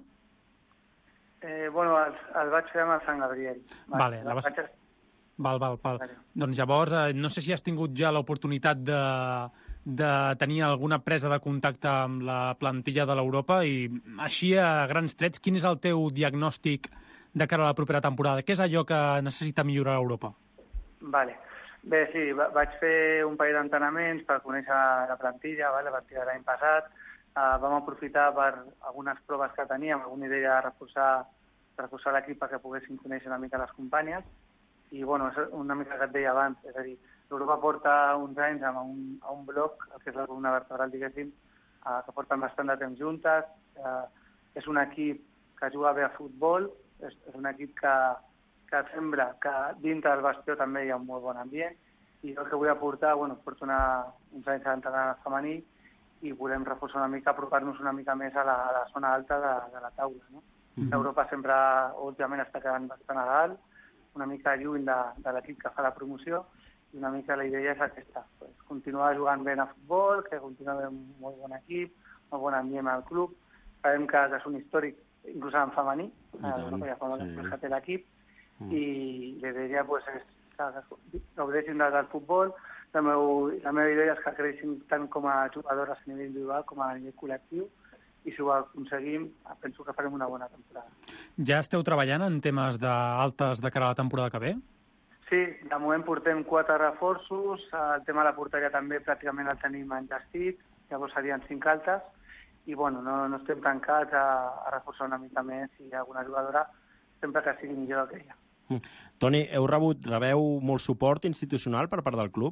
Eh, bueno, el, el vaig fer amb el Sant Gabriel. Vale, la vas... vaig... Val, val, val. Vale. Doncs llavors, eh, no sé si has tingut ja l'oportunitat de, de tenir alguna presa de contacte amb la plantilla de l'Europa i així, a grans trets, quin és el teu diagnòstic de cara a la propera temporada? Què és allò que necessita millorar l'Europa? Vale. Bé, sí, vaig fer un parell d'entrenaments per conèixer la plantilla, vale? A partir de l'any passat. Uh, vam aprofitar per algunes proves que teníem, alguna idea de reforçar, reforçar l'equip perquè poguessin conèixer una mica les companyes. I, bueno, és una mica que et deia abans, és a dir, l'Europa porta uns anys amb un, a un bloc, el que és la columna vertebral, diguéssim, uh, que porten bastant de temps juntes. Uh, és un equip que juga bé a futbol, és, és un equip que que sembla que dintre del bastió també hi ha un molt bon ambient i el que vull aportar, bueno, porto una, uns anys d'entrenament femení i volem reforçar una mica, apropar-nos una mica més a la, a la zona alta de, de la taula. No? Mm-hmm. L'Europa sempre, últimament, està quedant bastant a dalt, una mica lluny de, de l'equip que fa la promoció i una mica la idea és aquesta, pues, continuar jugant bé a futbol, que continua havent un molt bon equip, molt bon ambient al club. Sabem que, que és un històric, inclús en femení, eh, no, ja fa molt sí. que té l'equip, Mm. i l'idea pues, és que gaudeixin del futbol. La, meu, la meva idea és que creixin tant com a jugadores a nivell individual com a nivell col·lectiu i si ho aconseguim penso que farem una bona temporada. Ja esteu treballant en temes d'altes de cara a la temporada que ve? Sí, de moment portem quatre reforços, el tema de la porteria també pràcticament el tenim enllestit, llavors serien cinc altes i bueno, no, no estem tancats a, a reforçar una mica més i alguna jugadora sempre que sigui millor que ella. Mm. Toni, heu rebut, rebeu molt suport institucional per part del club?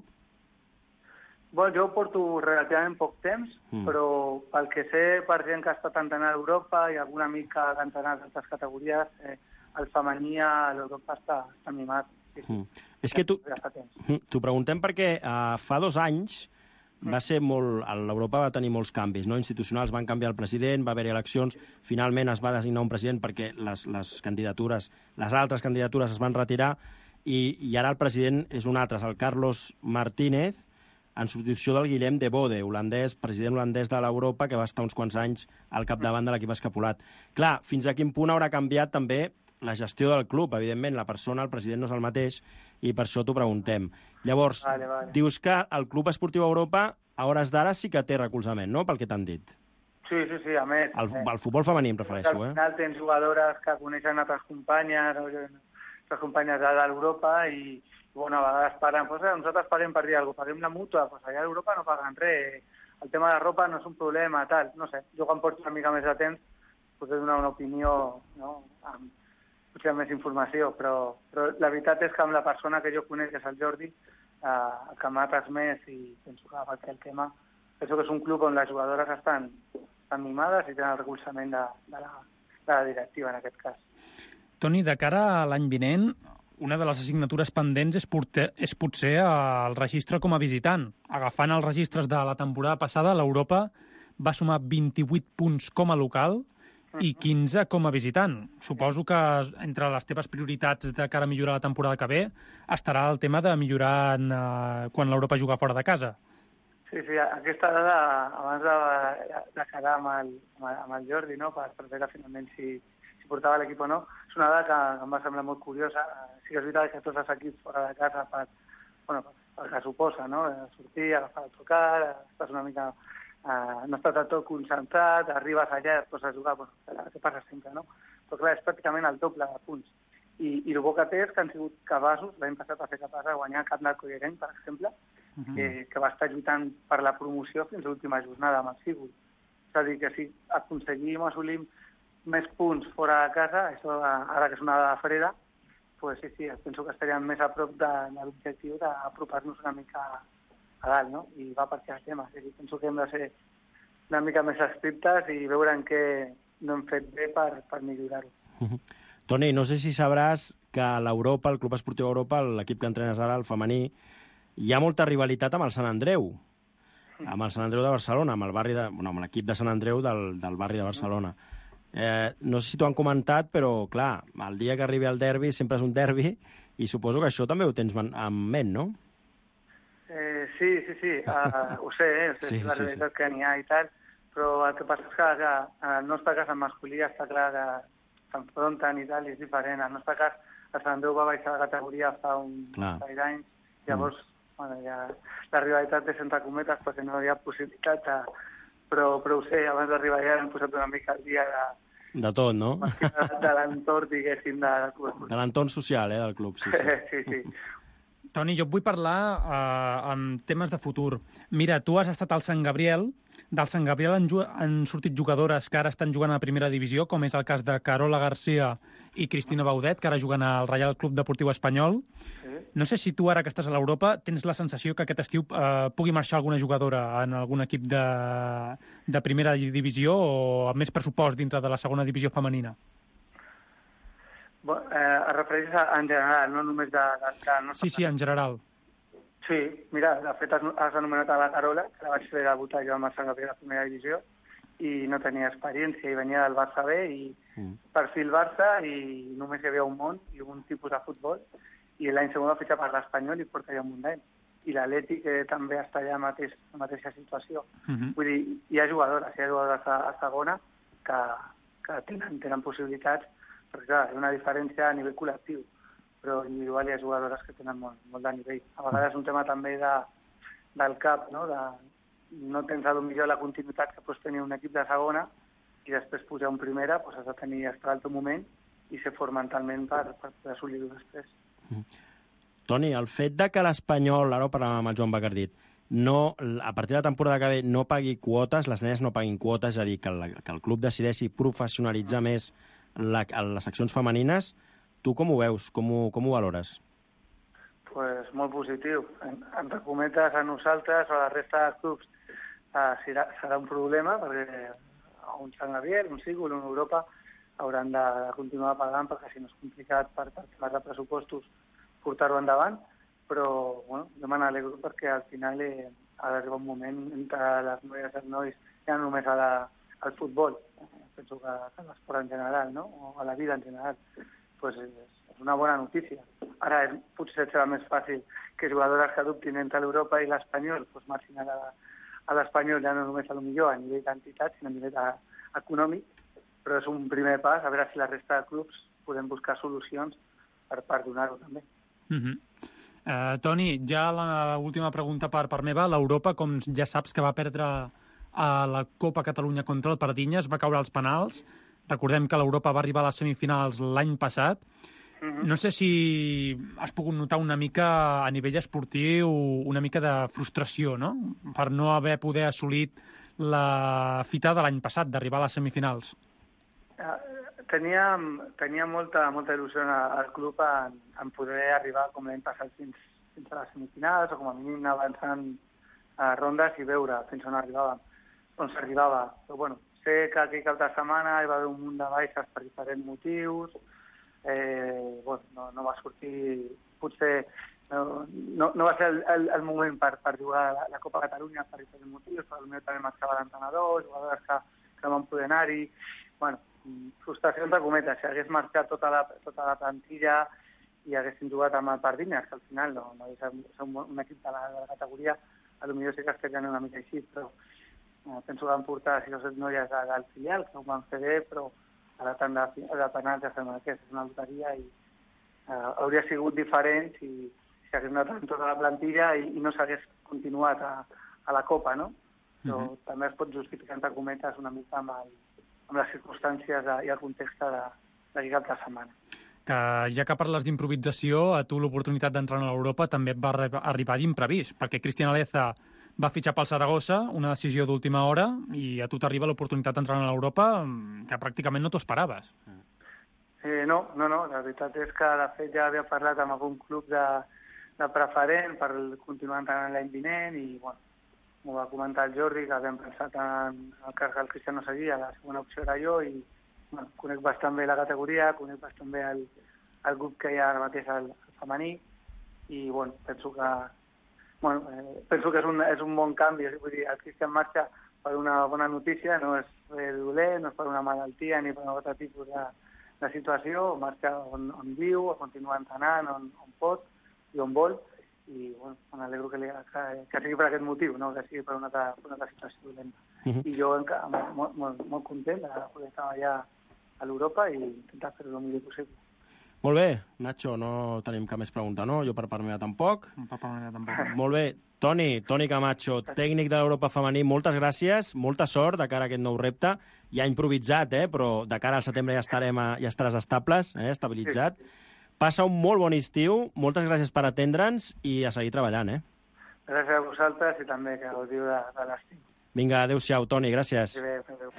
Bueno, jo porto relativament poc temps, mm. però pel que sé, per gent que ha estat entrenant a Europa i algun amic que ha entrenat en altres categories, eh, el femení a l'Europa està, està mimat. Sí, sí. Mm. És que tu, t'ho preguntem perquè uh, fa dos anys va ser molt... L'Europa va tenir molts canvis, no? Institucionals, van canviar el president, va haver-hi eleccions, finalment es va designar un president perquè les, les candidatures, les altres candidatures es van retirar i, i ara el president és un altre, és el Carlos Martínez, en substitució del Guillem de Bode, holandès, president holandès de l'Europa, que va estar uns quants anys al capdavant de l'equip escapulat. Clar, fins a quin punt haurà canviat també la gestió del club? Evidentment, la persona, el president, no és el mateix, i per això t'ho preguntem. Llavors, vale, vale. Dius que el Club Esportiu Europa, a hores d'ara, sí que té recolzament, no?, pel que t'han dit. Sí, sí, sí, a més. El, el futbol femení, em refereixo, eh? Al final tens jugadores que coneixen altres companyes, altres companyes de l'Europa, i, bueno, a vegades paguen, pues, nosaltres paguem per dir alguna cosa, paguem la mútua, pues allà a l'Europa no paguen res, el tema de la ropa no és un problema, tal, no sé, jo quan porto una mica més de temps, potser donar una opinió, no?, amb potser més informació, però, però la veritat és que amb la persona que jo conec, que és el Jordi, eh, que m'ha transmès i penso que va fer el tema, penso que és un club on les jugadores estan, estan mimades i tenen el recolzament de, de, la, de la directiva, en aquest cas. Toni, de cara a l'any vinent, una de les assignatures pendents és, porter, és potser el registre com a visitant. Agafant els registres de la temporada passada, l'Europa va sumar vint-i-vuit punts com a local i quinze com a visitant. Suposo que entre les teves prioritats de cara a millorar la temporada que ve estarà el tema de millorar en, uh, quan l'Europa juga fora de casa. Sí, sí, aquesta dada, abans de, de quedar amb el, amb el Jordi, no?, per, per veure finalment si, si portava l'equip o no, és una dada que, que em va semblar molt curiosa. Sí que és veritat que tots els equips fora de casa, per, bueno, per que suposa, no?, sortir, agafar el tocar, estàs una mica... Uh, no estàs tot concentrat, arribes allà i et poses a jugar, pues, que passa sempre, no? Però clar, és pràcticament el doble de punts. I, i el bo que té és que han sigut capaços, l'any passat va ser capaç de guanyar el Camp del Collerenc, per exemple, uh -huh. que, que va estar lluitant per la promoció fins a l'última jornada amb el Fígol. És a dir, que si aconseguim, assolim més punts fora de casa, això ara que és una dada freda, pues sí, sí, penso que estaríem més a prop de, de l'objectiu d'apropar-nos una mica a dalt, no? I va per aquí el tema. Sí, penso que hem de ser una mica més estrictes i veure en què no hem fet bé per, per millorar-ho. Toni, no sé si sabràs que a l'Europa, el Club Esportiu Europa, l'equip que entrenes ara, el femení, hi ha molta rivalitat amb el Sant Andreu, amb el Sant Andreu de Barcelona, amb el barri de, bueno, amb l'equip de Sant Andreu del, del barri de Barcelona. Eh, no sé si t'ho han comentat, però, clar, el dia que arribi el derbi sempre és un derbi, i suposo que això també ho tens en ment, no? Eh, sí, sí, sí, uh, ho sé, eh? O sigui, sí, la realitat sí, sí. que n'hi ha i tal, però el que passa és que, que en el nostre cas, en masculí, està clar que s'enfronten i tal, i és diferent. En el nostre cas, el Sant Andreu va baixar de categoria fa un parell d'anys, llavors, mm. bueno, ja, la rivalitat és entre cometes perquè no hi ha possibilitat, de, però, però ho sé, abans d'arribar ja hem posat una mica al dia de... De tot, no? De, de l'entorn, diguéssim, de, de, de l'entorn social, eh, del club, sí, sí. sí, sí. Toni, jo et vull parlar uh, en temes de futur. Mira, tu has estat al Sant Gabriel. Del Sant Gabriel han, han sortit jugadores que ara estan jugant a la primera divisió, com és el cas de Carola Garcia i Cristina Baudet, que ara juguen al Reial Club Deportiu Espanyol. Sí. No sé si tu, ara que estàs a l'Europa, tens la sensació que aquest estiu uh, pugui marxar alguna jugadora en algun equip de, de primera divisió o amb més pressupost dintre de la segona divisió femenina? Bon, eh, es refereixes a, en general, no només de... de, de no sí, sí, en general. Sí, mira, de fet has, has anomenat a la Carola, que la vaig fer debutar jo amb el Sant Gabriel a la primera divisió, i no tenia experiència, i venia del Barça B, i mm. perfil Barça, i només hi havia un món i un tipus de futbol, i l'any segon va fitxar per l'Espanyol i porta ja un munt d'any. I l'Atlètic, que també està allà mateix, en la mateixa situació. Mm-hmm. Vull dir, hi ha jugadores, hi ha jugadores a, a segona que, que tenen, tenen possibilitats, perquè clar, hi ha una diferència a nivell col·lectiu, però individual hi ha jugadores que tenen molt, molt de nivell. A vegades és un tema també de, del cap, no? De, no tens a lo millor la continuïtat que pots tenir un equip de segona i després pujar un primera, doncs has de tenir esperar el teu moment i ser fort mentalment per, per poder assolir-ho després. Mm. Toni, el fet de que l'Espanyol, ara ho parlàvem amb el Joan Bacardit, no, a partir de la temporada que ve no pagui quotes, les nenes no paguin quotes, és a dir, que el, que el club decideixi professionalitzar mm. més la, les seccions femenines, tu com ho veus? Com ho, com ho valores? Pues molt positiu. En, entre cometes, a nosaltres o a la resta de clubs eh, serà, serà un problema, perquè un Sant Gabriel, un Sigul, una Europa hauran de, de continuar pagant, perquè si no és complicat per, per temes de pressupostos portar-ho endavant, però bueno, jo me n'alegro perquè al final eh, ha d'arribar un moment entre les noies i els nois, ja no només a la, al futbol, penso que a l'esport en general, no? O a la vida en general, pues és una bona notícia. Ara és, potser serà més fàcil que jugadores que dubtin entre l'Europa i l'Espanyol pues marxin a l'Espanyol, ja no només a lo millor a nivell d'entitat, sinó a nivell de, econòmic, però és un primer pas, a veure si la resta de clubs podem buscar solucions per, per donar-ho també. Mm-hmm. uh, Toni, ja l'última pregunta per part meva. L'Europa, com ja saps, que va perdre a la Copa Catalunya contra el Pardinyes, va caure als penals. Recordem que l'Europa va arribar a les semifinals l'any passat. Mm-hmm. No sé si has pogut notar una mica a nivell esportiu una mica de frustració, no? Per no haver poder assolit la fita de l'any passat, d'arribar a les semifinals. Uh, tenia, tenia molta, molta il·lusió al club en, en poder arribar com l'any passat fins, fins a les semifinals o com a mínim avançant a rondes i veure fins on arribàvem. On s'arribava. Però bueno, sé que aquell cap de setmana hi va haver un munt de baixes per diferents motius. Eh, bueno, no, no va sortir, potser no, no, no va ser el, el, el moment per, per jugar la, la Copa Catalunya per diferents motius, però potser també marxava l'entrenador, jugadors que, que van poder anar-hi. Bueno, frustració entre cometes, si hagués marxat tota la, tota la plantilla i haguessin jugat amb el Pardinyes, que al final no, no és un, un equip de la, de la categoria, potser sí que estarien una mica així, però eh, penso que van portar sis o set noies del filial, que ho van fer bé, però a la tant de, de penals ja sembla que és una loteria i eh, hauria sigut diferent si, si hagués anat amb tota la plantilla i, i no s'hagués continuat a, a la Copa, no? Però uh-huh. també es pot justificar entre cometes una mica amb, el, amb les circumstàncies de, i el context de, de cap de setmana. Que ja que parles d'improvisació, a tu l'oportunitat d'entrar a l'Europa també et va arribar d'imprevist, perquè Cristian Aleza va fitxar pel Saragossa, una decisió d'última hora, i a tu t'arriba l'oportunitat d'entrar a l'Europa que pràcticament no t'ho esperaves. Sí, Eh, no, no, no, la veritat és que de fet ja havia parlat amb algun club de, de preferent per continuar entrenant l'any vinent i bueno, m'ho va comentar el Jordi, que havíem pensat en el cas que el Cristiano seguia, la segona opció era jo i bueno, conec bastant bé la categoria, conec bastant bé el, el grup que hi ha ara mateix al, al femení i bueno, penso que bueno, eh, penso que és un, és un bon canvi, vull dir, el Cristian marxa per una bona notícia, no és dolent, no és per una malaltia ni per un altre tipus de, de situació, marxa on, on viu, continua entrenant, on, on pot i on vol, i bueno, m'alegro que, que, que sigui per aquest motiu, no que sigui per una altra, per una altra situació dolenta. Uh -huh. I jo encara, molt, molt, molt content de poder estar allà a l'Europa i intentar fer-ho el millor possible. Molt bé, Nacho, no tenim cap més pregunta, no? Jo per part meva tampoc. Per part meva tampoc. Molt bé. Toni, Toni Camacho, tècnic de l'Europa femení, moltes gràcies, molta sort de cara a aquest nou repte. Ja improvisat, eh? Però de cara al setembre ja estarem a, ja estaràs estables, eh? Estabilitzat. Sí. Passa un molt bon estiu, moltes gràcies per atendre'ns i a seguir treballant, eh? Gràcies a vosaltres i també que gaudiu de, de l'estiu. Vinga, adéu-siau, Toni, gràcies. Sí, bé, adéu.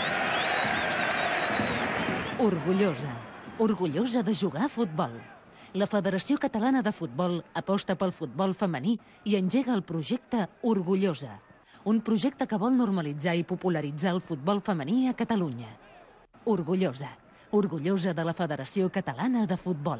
Orgullosa. Orgullosa de jugar a futbol. La Federació Catalana de Futbol aposta pel futbol femení i engega el projecte Orgullosa, un projecte que vol normalitzar i popularitzar el futbol femení a Catalunya. Orgullosa. Orgullosa de la Federació Catalana de Futbol.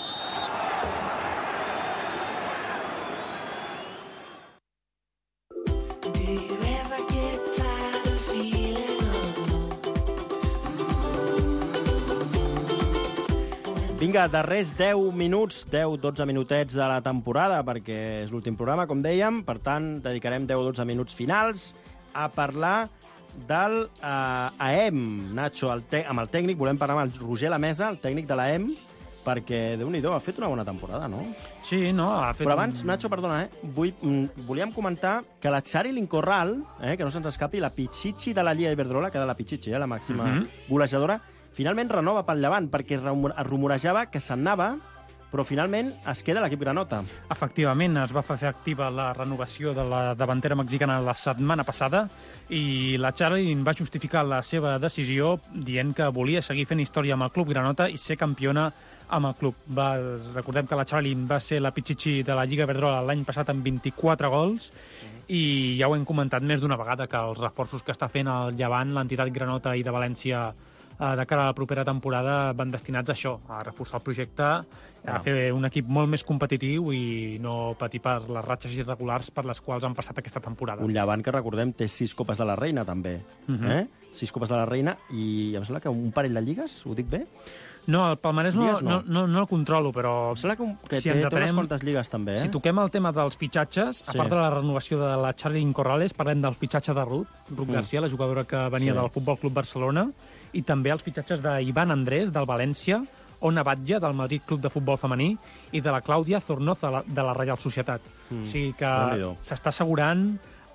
Vinga, darrers deu minuts, deu dotze minutets de la temporada, perquè és l'últim programa, com dèiem. Per tant, dedicarem deu dotze minuts finals a parlar del eh, A E M. Nacho, el te amb el tècnic, volem parlar amb el Roger Lamesa, el tècnic de l'A E M, perquè, Déu-n'hi-do, ha fet una bona temporada, no? Sí, no, ha fet... Però abans, un... Nacho, perdona, eh? Vull, mm, volíem comentar que la Charilyn Corral, eh, que no se'ns escapi, la Pichichi de la Lliga Iberdrola, que era la Pichichi, eh, la màxima uh -huh. golejadora, finalment renova pel Llevant, perquè es rumorejava que se'n anava, però finalment es queda l'equip granota. Efectivament, es va fer efectiva la renovació de la davantera mexicana la setmana passada i la Charilyn va justificar la seva decisió dient que volia seguir fent història amb el club granota i ser campiona amb el club. Va, recordem que la Charilyn va ser la Pichichi de la Lliga Iberdrola l'any passat amb vint-i-quatre gols uh-huh. i ja ho hem comentat més d'una vegada que els reforços que està fent el Llevant, l'entitat granota i de València de cara a la propera temporada van destinats a això, a reforçar el projecte, a ah. fer un equip molt més competitiu i no patir per les ratxes irregulars per les quals han passat aquesta temporada. Un Llevant que, recordem, té sis Copes de la Reina, també. Uh -huh. eh? Sis Copes de la Reina i em sembla que un parell de lligues, ho dic bé? No, el palmarès no, no. No, no, no el controlo, però... Em sembla que, que si té, ens atenem, té unes quantes lligues, també, eh? Si toquem el tema dels fitxatges, sí. a part de la renovació de la Charilyn Corrales, parlem del fitxatge de Ruth, Ruth mm. García, la jugadora que venia sí. del Futbol Club Barcelona, i també els fitxatges d'Ivan Andrés, del València, Ona Batlle, del Madrid Club de Futbol Femení, i de la Clàudia Zornoz, de la, de la Reial Societat. Mm. O sigui que s'està assegurant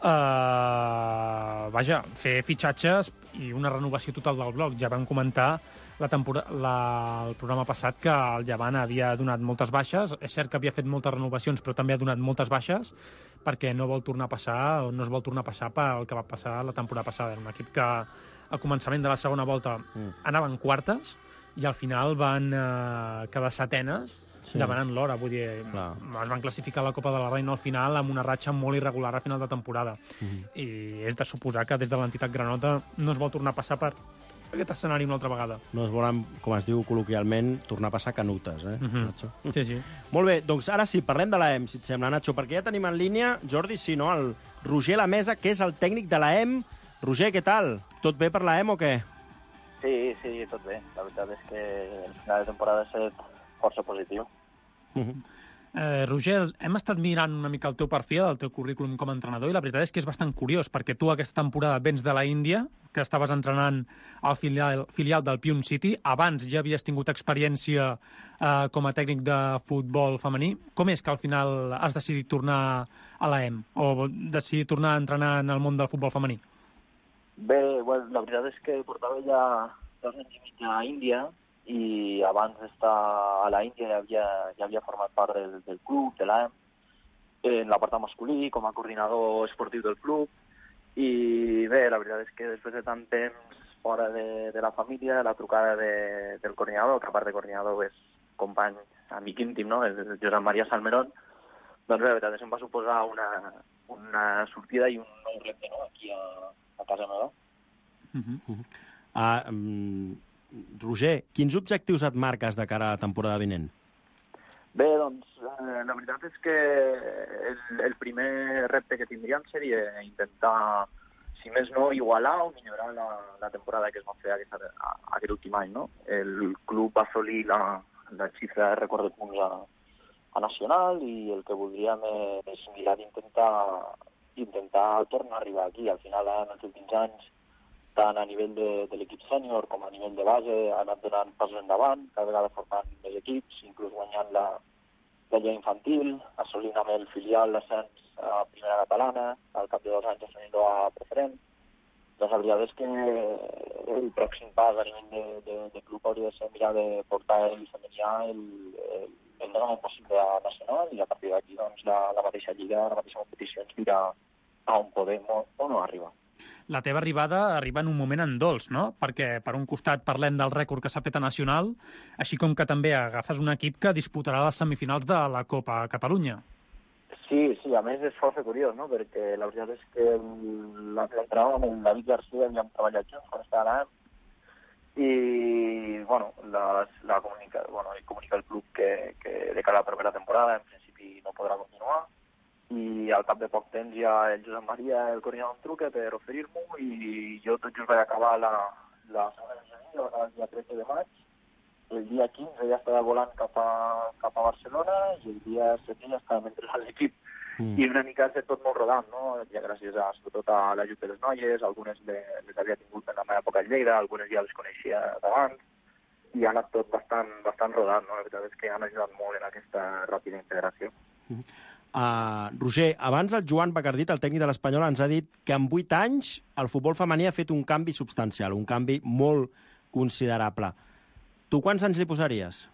eh, vaja, fer fitxatges i una renovació total del bloc. Ja vam comentar la tempora, la, el programa passat que el Llevant havia donat moltes baixes. És cert que havia fet moltes renovacions, però també ha donat moltes baixes perquè no vol tornar a passar, o no es vol tornar a passar pel que va passar la temporada passada. Era un equip que al començament de la segona volta mm. anaven quartes i al final van eh, quedar setenes sí. demanant l'hora. Vull dir, Clar. es van classificar a la Copa de la Reina al final amb una ratxa molt irregular a final de temporada. Mm. I és de suposar que des de l'entitat granota no es vol tornar a passar per aquest escenari una altra vegada. No es volen, com es diu col·loquialment, tornar a passar canutes, eh, mm -hmm. Nacho? Sí, sí. Molt bé, doncs ara sí, parlem de l'A E M, si et sembla, Nacho, perquè ja tenim en línia, Jordi, sí, no?, el Roger Lamesa, que és el tècnic de l'A E M. Roger, què tal? Tot bé per l'A E M o què? Sí, sí, tot bé. La veritat és que el final de temporada ha estat força positiu. Uh -huh. eh, Roger, hem estat mirant una mica el teu perfil, el teu currículum com a entrenador, i la veritat és que és bastant curiós, perquè tu aquesta temporada vens de la Índia, que estaves entrenant al filial, filial del Pune City. Abans ja havies tingut experiència eh, com a tècnic de futbol femení. Com és que al final has decidit tornar a l'A E M o decidit tornar a entrenar en el món del futbol femení? Bé, bueno, la veritat és que portava ja dos anys i mig a Índia i abans d'estar a la Índia ja havia, ja havia format part del, del club, de l'A E M, en l'apartat masculí, com a coordinador esportiu del club. I bé, la veritat és que després de tant temps fora de, de la família, la trucada de, del coordinador, que a part de coordinador és company, amic íntim, no? És Josep Maria Salmerón. Doncs bé, la veritat, em va suposar una, una sortida i un nou repte, no?, aquí a, a casa meva. Uh-huh. Uh-huh. Uh, um, Roger, quins objectius et marques de cara a la temporada vinent? Bé, doncs, eh, la veritat és que el, el primer repte que tindríem seria intentar, si més no, igualar o millorar la, la temporada que es va fer aquest, aquest últim any, no? El club va assolir la, la xifra de rècord de punts a, a nacional i el que voldríem és mirar d'intentar intentar tornar a arribar aquí. Al final, en els últims anys, tant a nivell de, de l'equip sènior com a nivell de base, ha anat donant passos endavant, cada vegada formant més equips, inclús guanyant la, la llei infantil, assolint amb el filial l'ascens a primera catalana, al cap de dos anys assolint-lo a preferent. Doncs la veritat és que el pròxim pas a nivell de, de, de club hauria de ser mirar de portar el femení el, el, el més possible a nacional i a partir d'aquí doncs, la, la mateixa lliga, la mateixa competició ens dirà a on podem o, o no arribar. La teva arribada arriba en un moment en dolç, no? Perquè, per un costat, parlem del rècord que s'ha fet a Nacional, així com que també agafes un equip que disputarà les semifinals de la Copa Catalunya. Sí, sí, a més és força curiós, no? Perquè la veritat és que l'entrenador amb el David García havíem treballat junts quan estava allà i, bueno, la, la comunica, bueno, comunica el club que, que de cara a la propera temporada en principi no podrà continuar i al cap de poc temps ja el Josep Maria, el coordinador, em truca per oferir-m'ho i jo tot just vaig acabar la, la segona divisió, el dia tretze de maig. El dia quinze ja estava volant cap a, cap a Barcelona i el dia setze ja estava entrenant l'equip. Mm. I una mica s'ha tot molt rodant, no? Ja gràcies a, sobretot a l'ajut de les noies, algunes les, les havia tingut en la meva època a Lleida, algunes ja les coneixia d'abans i ha anat tot bastant, bastant rodant, no? La veritat és que han ajudat molt en aquesta ràpida integració. Mm. Uh, Roger, abans el Joan Bacardit, el tècnic de l'Espanyol, ens ha dit que en vuit anys el futbol femení ha fet un canvi substancial, un canvi molt considerable. Tu quants anys li posaries?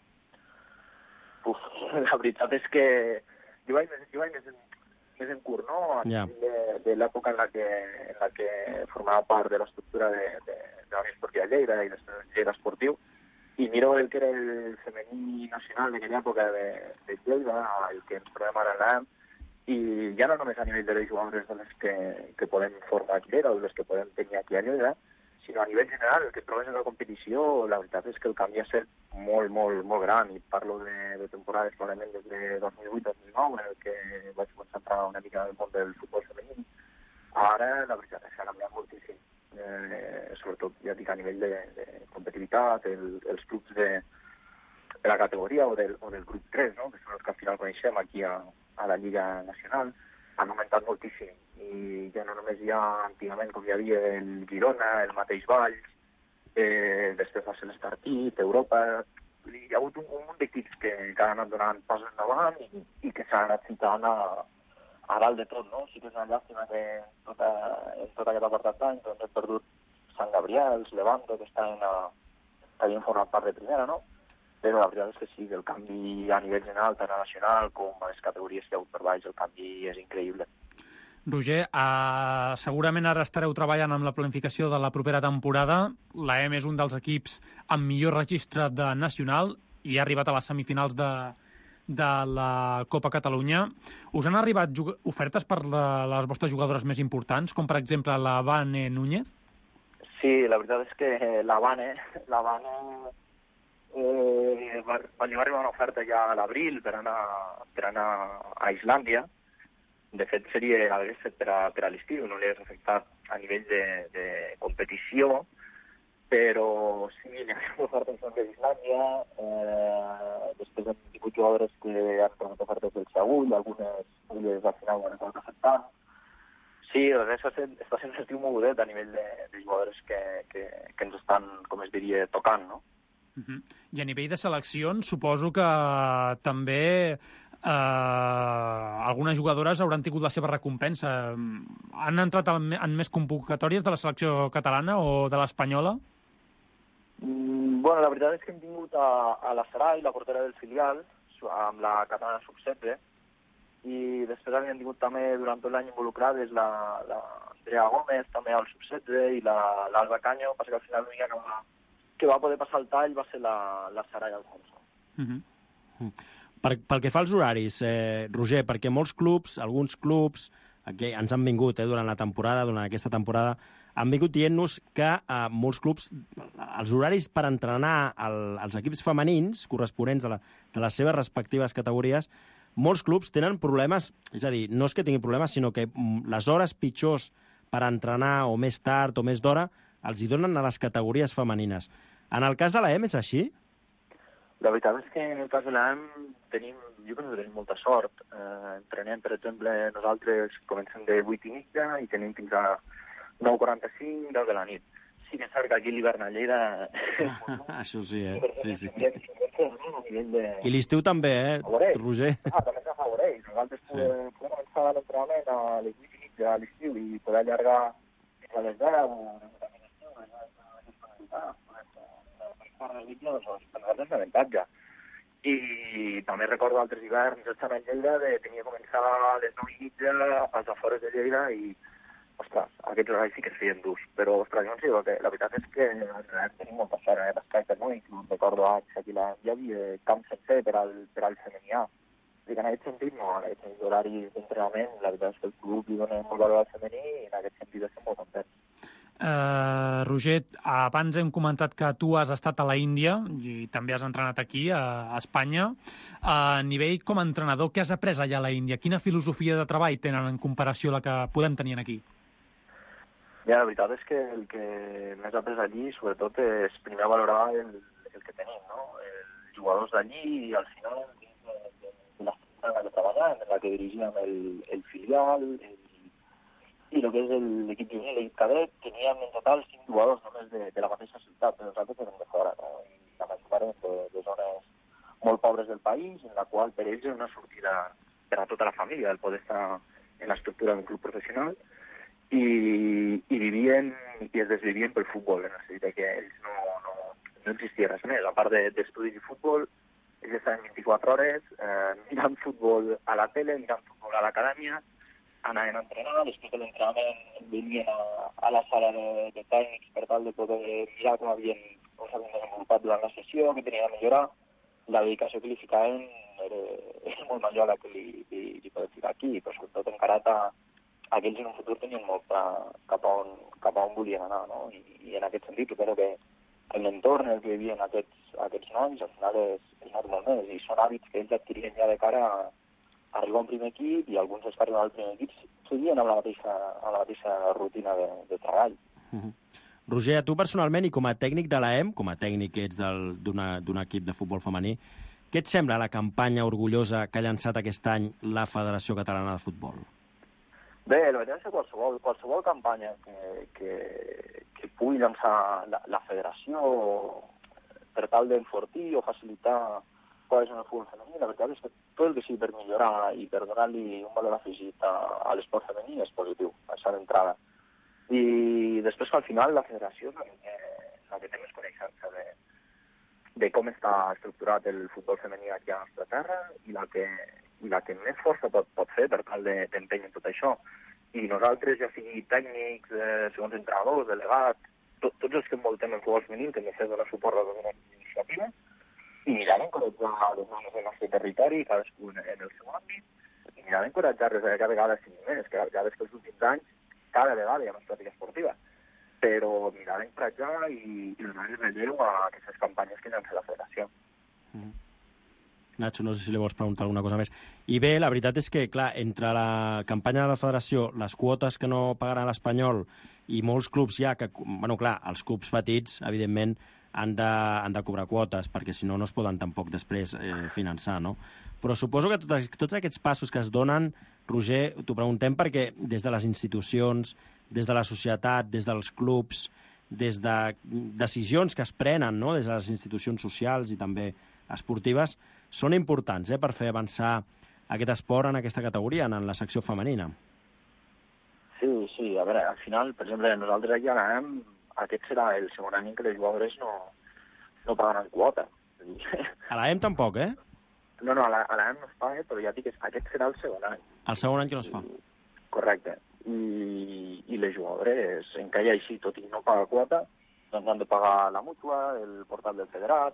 Uf, la veritat és que jo vaig, jo vaig més, en, més en curt, no? Yeah. De, de l'època en la que, en la que formava part de l'estructura de, de, de la Unió Esportiva Lleida i després Lleida Esportiu, i miro el que era el femení nacional d'aquella època de, de Lleida, el que ens trobem ara allà, i ja no només a nivell de les jugadores de les que, que podem formar aquí a Lleida o de les que podem tenir aquí a Lleida, sinó a nivell general, el que trobes en la competició, la veritat és que el canvi ha estat molt, molt, molt gran, i parlo de, de temporades probablement des de dos mil vuit dos mil nou, en el que vaig començar a entrar una mica en el món del futbol femení. Ara, la veritat és que ha canviat moltíssim. Eh, sobretot, ja dic, a nivell de, de competitivitat, el, els clubs de, de la categoria o del, o del grup tres, no? Que són els que al final coneixem aquí a, a la Lliga Nacional, han augmentat moltíssim. I ja no només hi ha, antigament, com hi havia el Girona, el mateix Valls, eh, després va ser l'Estartit, Europa. Hi ha hagut un, un munt d'equips que, que han anat donant passos endavant i, i que s'han anat citant a a dalt de tot, no? Sí que és una llàstima que tota, en tot aquest apartat d'any doncs hem perdut Sant Gabriel, Levanto, que estaven a, que havien format part de primera, no? Però la veritat és que sí, que el canvi a nivell general, tant a nacional com a les categories que hi ha hagut per baix, el canvi és increïble. Roger, uh, segurament ara estareu treballant amb la planificació de la propera temporada. L'A E M és un dels equips amb millor registre de nacional i ha arribat a les semifinals de de la Copa Catalunya. Us han arribat ofertes per la, les vostres jugadores més importants, com per exemple la Vane Núñez? Sí, la veritat és que la Vane, la Vane eh, va, va arribar una oferta ja a l'abril per anar, per anar a Islàndia. De fet, seria l'hagués fet per a, per a l'estiu, no li hagués afectat a nivell de, de competició, però sí, n'hi ha ofertes d'Islàndia, eh, després hem tingut jugadores que han trobat ofertes del Seül, algunes elles al final ho han acabat acceptant. Sí, doncs està sent, està sent un estiu mogudet a nivell de, de jugadores que, que, que ens estan, com es diria, tocant, no? Uh-huh. I a nivell de seleccions, suposo que també eh, algunes jugadores hauran tingut la seva recompensa. Han entrat en més convocatòries de la selecció catalana o de l'espanyola? Mm, bueno, la veritat és que hem tingut a, a la Sarai, la portera del filial, amb la catalana sub setze, i després havíem tingut també durant tot l'any involucrades la, la, Andrea Gómez, també al sub setze, i l'Alba la, Canyo, passa que al final l'única que, va, que va poder passar el tall va ser la, la Sara i Alfonso. Uh -huh. Uh -huh. Per, pel que fa als horaris, eh, Roger, perquè molts clubs, alguns clubs, que ens han vingut eh, durant la temporada, durant aquesta temporada, han vingut dient-nos que eh, molts clubs, els horaris per entrenar el, els equips femenins corresponents de, la, de les seves respectives categories, molts clubs tenen problemes, és a dir, no és que tinguin problemes, sinó que les hores pitjors per entrenar o més tard o més d'hora els hi donen a les categories femenines. En el cas de l'A E M és així? La veritat és que en el cas de l'A E M tenim, jo penso que tenim molta sort. Eh, entrenem, per exemple, nosaltres comencem de vuit i mitja i tenim fins a nou quaranta-cinc, deu de la nit. Sí que és cert que aquí l'hivern a Lleida... Això sí, eh? Sí, sí. De... I l'estiu també, eh, favoreix. Roger? Ah, també s'afavoreix. Nosaltres sí. podem, podem començar l'entrenament a les vuit i mitja a l'estiu i poder allargar fins a les deu, per nosaltres és l'avantatge. I també recordo altres hiverns a Lleida de tenir que començar a les nou i mitja als afores de Lleida i, ostres, aquests horaris sí que es feien durs. Però, ostres, jo no sé, que la veritat és que tenim molta sort en aquest aspecte, no? Inclús recordo anys aquí la, hi havia camp sencer per al, per al femenià. I que en aquest sentit, no, en aquest sentit d'horaris d'entrenament, la veritat és que el club hi dona molt valor al femení i en aquest sentit estem molt contents. Uh, Roger, abans hem comentat que tu has estat a la Índia i també has entrenat aquí, a, a Espanya. A nivell com a entrenador, què has après allà a la Índia? Quina filosofia de treball tenen en comparació a la que podem tenir aquí? Ja, la veritat és que el que més après allí, sobretot, és primer valorar el, el que tenim, no? Els jugadors d'allí i al final de, de, de l'estructura en la que treballem, en la que dirigíem el, el filial, el i el que és l'equip juvenil, l'equip cadet, teníem en total cinc jugadors només de, de la mateixa ciutat, però nosaltres érem de fora, no? I la majoria de, de zones molt pobres del país, en la qual per ells és una sortida per a tota la família, el poder estar en l'estructura d'un club professional, i, i vivien i es desvivien pel futbol, en el sentit que ells no, no, no existia res més, a part d'estudis de, i futbol, ells estaven vint-i-quatre hores eh, mirant futbol a la tele, mirant futbol a l'acadèmia, anaven a entrenar, després de l'entrenament venien a, a la sala de, de tècnics per tal de poder mirar com havien, com s'havien desenvolupat durant la sessió, que tenien a millorar. La dedicació que li ficaven era, era molt major a la que li, li, li podem ficar aquí, però sobretot encarat a, a que ells en un futur tenien molt clar cap a on, cap a on volien anar, no? I, i en aquest sentit, jo crec que l'entorn en el que vivien aquests, aquests nois al final és, és molt més, i són hàbits que ells adquirien ja de cara a arribar a un primer equip i alguns dels que arriben al primer equip seguien amb la mateixa, amb la mateixa rutina de, de treball. Uh -huh. Roger, a tu personalment i com a tècnic de l'A E M, com a tècnic que ets d'un equip de futbol femení, què et sembla la campanya orgullosa que ha llançat aquest any la Federació Catalana de Futbol? Bé, la veritat és que qualsevol, qualsevol campanya que, que, que pugui llançar la, la federació per tal d'enfortir o facilitar coses en el futbol femení, la veritat és que tot el que sigui per millorar i per donar-li un valor afegit a, a l'esport femení és positiu, això d'entrada. I després que al final la federació és la que, la que té més coneixença de, de com està estructurat el futbol femení aquí a la nostra terra i la que, i la que més força pot, pot fer per tal d'empènyer de, tot això. I nosaltres, ja sigui tècnics, eh, segons entrenadors, delegats, tot, tots els que envoltem el futbol femení, que hem de fer donar suport a les iniciatives, i mirar d'encoratjar les dones del nostre territori, cadascú en el seu àmbit, i mirar d'encoratjar-les cada vegada més, que ja ves que els últims anys cada vegada hi ha més pràctica esportiva, però mirar d'encoratjar i, i donar el relleu a aquestes campanyes que llança la federació. Mm. Nacho, no sé si li vols preguntar alguna cosa més. I bé, la veritat és que, clar, entre la campanya de la federació, les quotes que no pagaran l'Espanyol i molts clubs ja que, bueno, clar, els clubs petits, evidentment, han de, han de cobrar quotes, perquè si no, no es poden tampoc després eh, finançar, no? Però suposo que tot, tots aquests passos que es donen, Roger, t'ho preguntem perquè des de les institucions, des de la societat, des dels clubs, des de decisions que es prenen, no?, des de les institucions socials i també esportives, són importants eh, per fer avançar aquest esport en aquesta categoria, en la secció femenina. Sí, sí, a veure, al final, per exemple, nosaltres aquí a l'A E M, aquest serà el segon any en què les jugadores no, no pagaran quota. A l'A E M tampoc, eh? No, no, a l'A E M no es paga, però ja dic que aquest serà el segon any. El segon any que no es fa. I, correcte. I, i les jugadores, encara així, tot i no paga quota, doncs han de pagar la mútua, el portal del federat,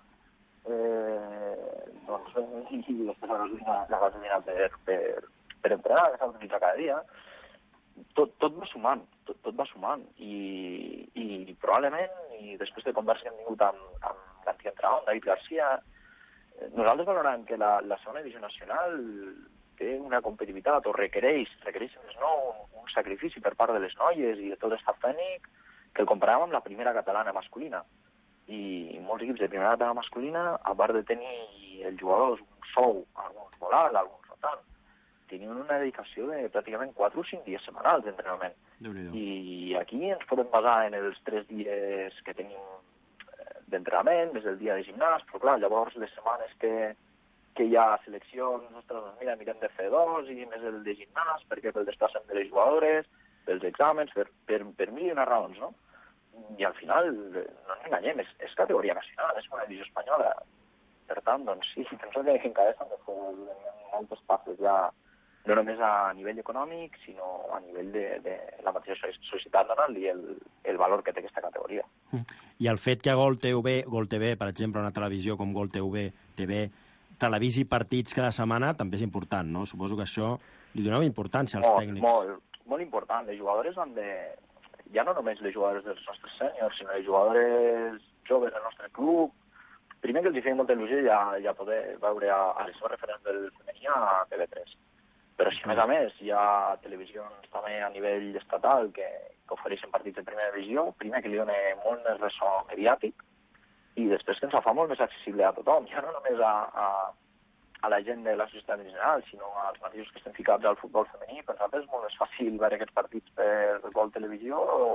eh, doncs, i després la gasolina, la gasolina per, per, per entrenar, que s'ha d'utilitzar cada dia. Tot, tot va sumant, tot, tot va sumant. I, i probablement, i després de conversa que hem tingut amb, amb l'antic entrenador, David Garcia, nosaltres valorem que la, la segona divisió nacional té una competitivitat o requereix, requereix més no, un, un sacrifici per part de les noies i de tot l'estat tècnic que el comparàvem amb la primera catalana masculina. I molts equips de primera catalana masculina, a part de tenir els jugadors un sou, alguns molt alt, alguns no tant, tenien una dedicació de pràcticament quatre o cinc dies setmanals d'entrenament. I aquí ens podem basar en els tres dies que tenim d'entrenament, més el dia de gimnàs, però clar, llavors les setmanes que, que hi ha seleccions, ostres, doncs mira, mirem de fer dos i més el de gimnàs, perquè pel desplaçament de les jugadores, pels exàmens, per, per, per mil i unes raons, no? I al final, no ens enganyem, és, és categoria nacional, és una divisió espanyola. Per tant, doncs sí, penso que encara s'han de fer moltes passes ja, no només a nivell econòmic, sinó a nivell de, de la mateixa societat donant-li el, el valor que té aquesta categoria. I el fet que a Gol T V, Gol T V, per exemple, una televisió com Gol T V, T V, televisi partits cada setmana, també és important, no? Suposo que això li donava importància als molt, tècnics. Molt, molt important. Les jugadores han de... Ja no només les jugadores dels nostres sèniors, sinó les jugadores joves del nostre club. Primer que els hi feia molta il·lusió ja, ja poder veure a, a les seves referents del femení a T V tres. Però si a més a més hi ha televisions també a nivell estatal que, que ofereixen partits de primera divisió, primer que li dona molt més ressò mediàtic i després que ens fa molt més accessible a tothom, ja no només a, a, a la gent de la societat en general, sinó als mateixos que estem ficats al futbol femení. Per nosaltres és molt més fàcil veure aquests partits per Gol Televisió o,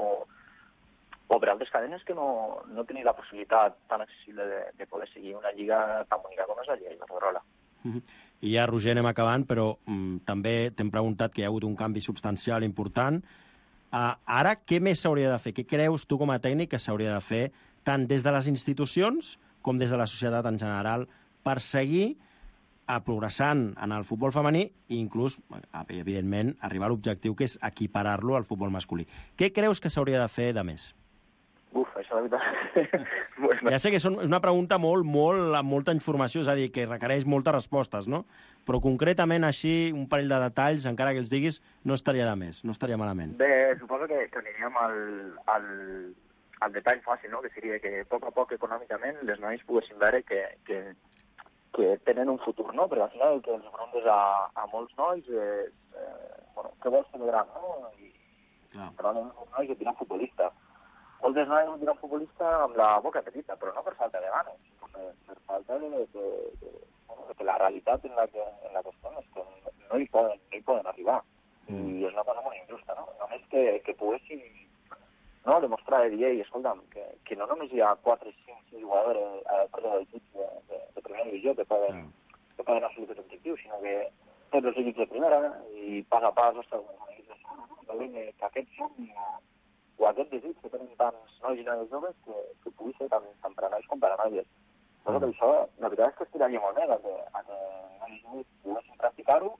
o per altres cadenes que no, no tenen la possibilitat tan accessible de, de poder seguir una lliga tan bonica com és la Lliga Iberdrola. I ja, Roger, anem acabant, però mm, també t'hem preguntat que hi ha hagut un canvi substancial important. Uh, ara, què més s'hauria de fer? Què creus tu com a tècnic que s'hauria de fer tant des de les institucions com des de la societat en general per seguir uh, progressant en el futbol femení i inclús, evidentment, arribar a l'objectiu que és equiparar-lo al futbol masculí? Què creus que s'hauria de fer de més? Uf, això la veritat... Ja sé que és una pregunta molt, molt, amb molta informació, és a dir, que requereix moltes respostes, no? Però concretament així, un parell de detalls, encara que els diguis, no estaria de més, no estaria malament. Bé, suposo que, que aniríem al, al, al detall fàcil, no? Que seria que a poc a poc econòmicament les noies poguessin veure que, que, que tenen un futur, no? Perquè al final el que els preguntes a, a molts nois és, eh, bueno, què vols fer de gran, no? I, Clar. Però no, molts nois que tiren futbolista. Moltes noies no tiren futbolista amb la boca petita, però no per falta de ganes, sinó per, per falta de, de, de, de que la realitat en la que, en la que estem és que no hi poden, no hi poden arribar. Mm. I és una cosa molt injusta, no? Només que, que poguessin no, demostrar de dir, ei, escolta'm, que, que no només hi ha quatre, cinc, sis jugadores a perdre d'equips de, de, de primera divisió que poden, mm. que poden assolir aquest objectiu, sinó que tots els equips de primera i pas a pas, ostres, que aquests són o aquest desig que tenen tants nois i noies joves que, que pugui ser tant, tant per a nois com per a noies. Però mm. això, la veritat és que estiraria molt més a que, a que nois i nois poguessin practicar-ho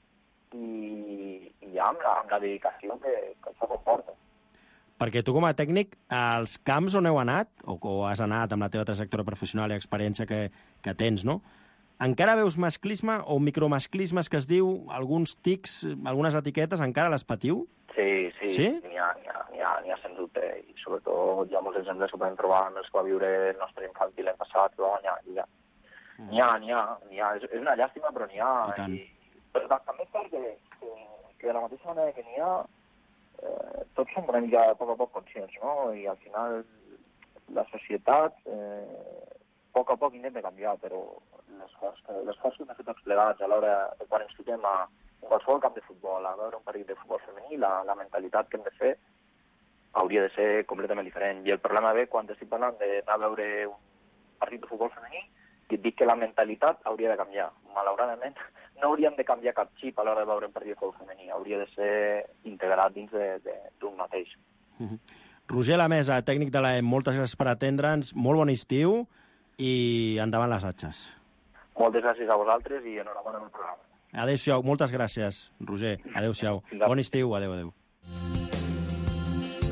i, i ja amb la, amb la dedicació que, que això comporta. Perquè tu com a tècnic, als camps on heu anat, o, o has anat amb la teva trajectòria professional i experiència que, que tens, no? Encara veus masclisme o micromasclismes que es diu, alguns tics, algunes etiquetes, encara les patiu? Sí, sí, sí? N'hi ha, n'hi ha, n'hi ha, n'hi ha sens dubte, i sobretot hi ha molts exemples que podem trobar amb els que va viure el nostre infantil l'any passat, que va guanyar la Lliga. Mm. N'hi ha, n'hi ha, n'hi ha, és, és una llàstima, però n'hi ha. I, i, però també és cert que, que, que de la mateixa manera que n'hi ha, eh, tots som una mica a poc a poc conscients, no? I al final la societat eh, a poc a poc intenta canviar, però l'esforç que, l'esforç que hem fet tots plegats a l'hora de quan ens fiquem a en qualsevol camp de futbol, a veure un partit de futbol femení, la, la mentalitat que hem de fer hauria de ser completament diferent. I el problema ve quan estic parlant d'anar a veure un partit de futbol femení i et dic que la mentalitat hauria de canviar. Malauradament, no hauríem de canviar cap xip a l'hora de veure un partit de futbol femení. Hauria de ser integrat dins d'un mateix. Mm-hmm. Roger Lamesa, tècnic de l'A E M, moltes gràcies per atendre'ns, molt bon estiu i endavant les atxes. Moltes gràcies a vosaltres i enhorabona amb el programa. Adéu-siau, moltes gràcies, Roger. Adéu-siau. Bon estiu, adéu, adéu.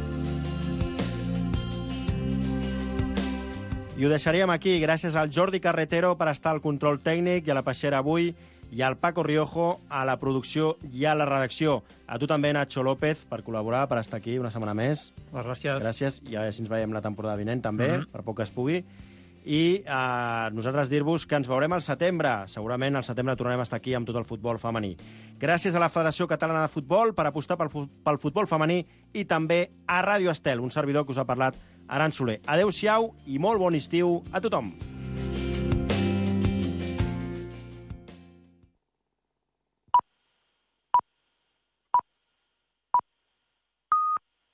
I ho deixaríem aquí, gràcies al Jordi Carretero per estar al control tècnic i a la peixera avui, i al Paco Riojo a la producció i a la redacció. A tu també, Nacho López, per col·laborar, per estar aquí una setmana més. Les gràcies. Gràcies, i a veure si ens veiem la temporada vinent també, Mm-hmm. per poc que es pugui. I eh, nosaltres dir-vos que ens veurem al setembre. Segurament al setembre tornarem a estar aquí amb tot el futbol femení. Gràcies a la Federació Catalana de Futbol per apostar pel, fu pel futbol femení i també a Ràdio Estel, un servidor que us ha parlat, Aran Soler. Adéu-siau i molt bon estiu a tothom.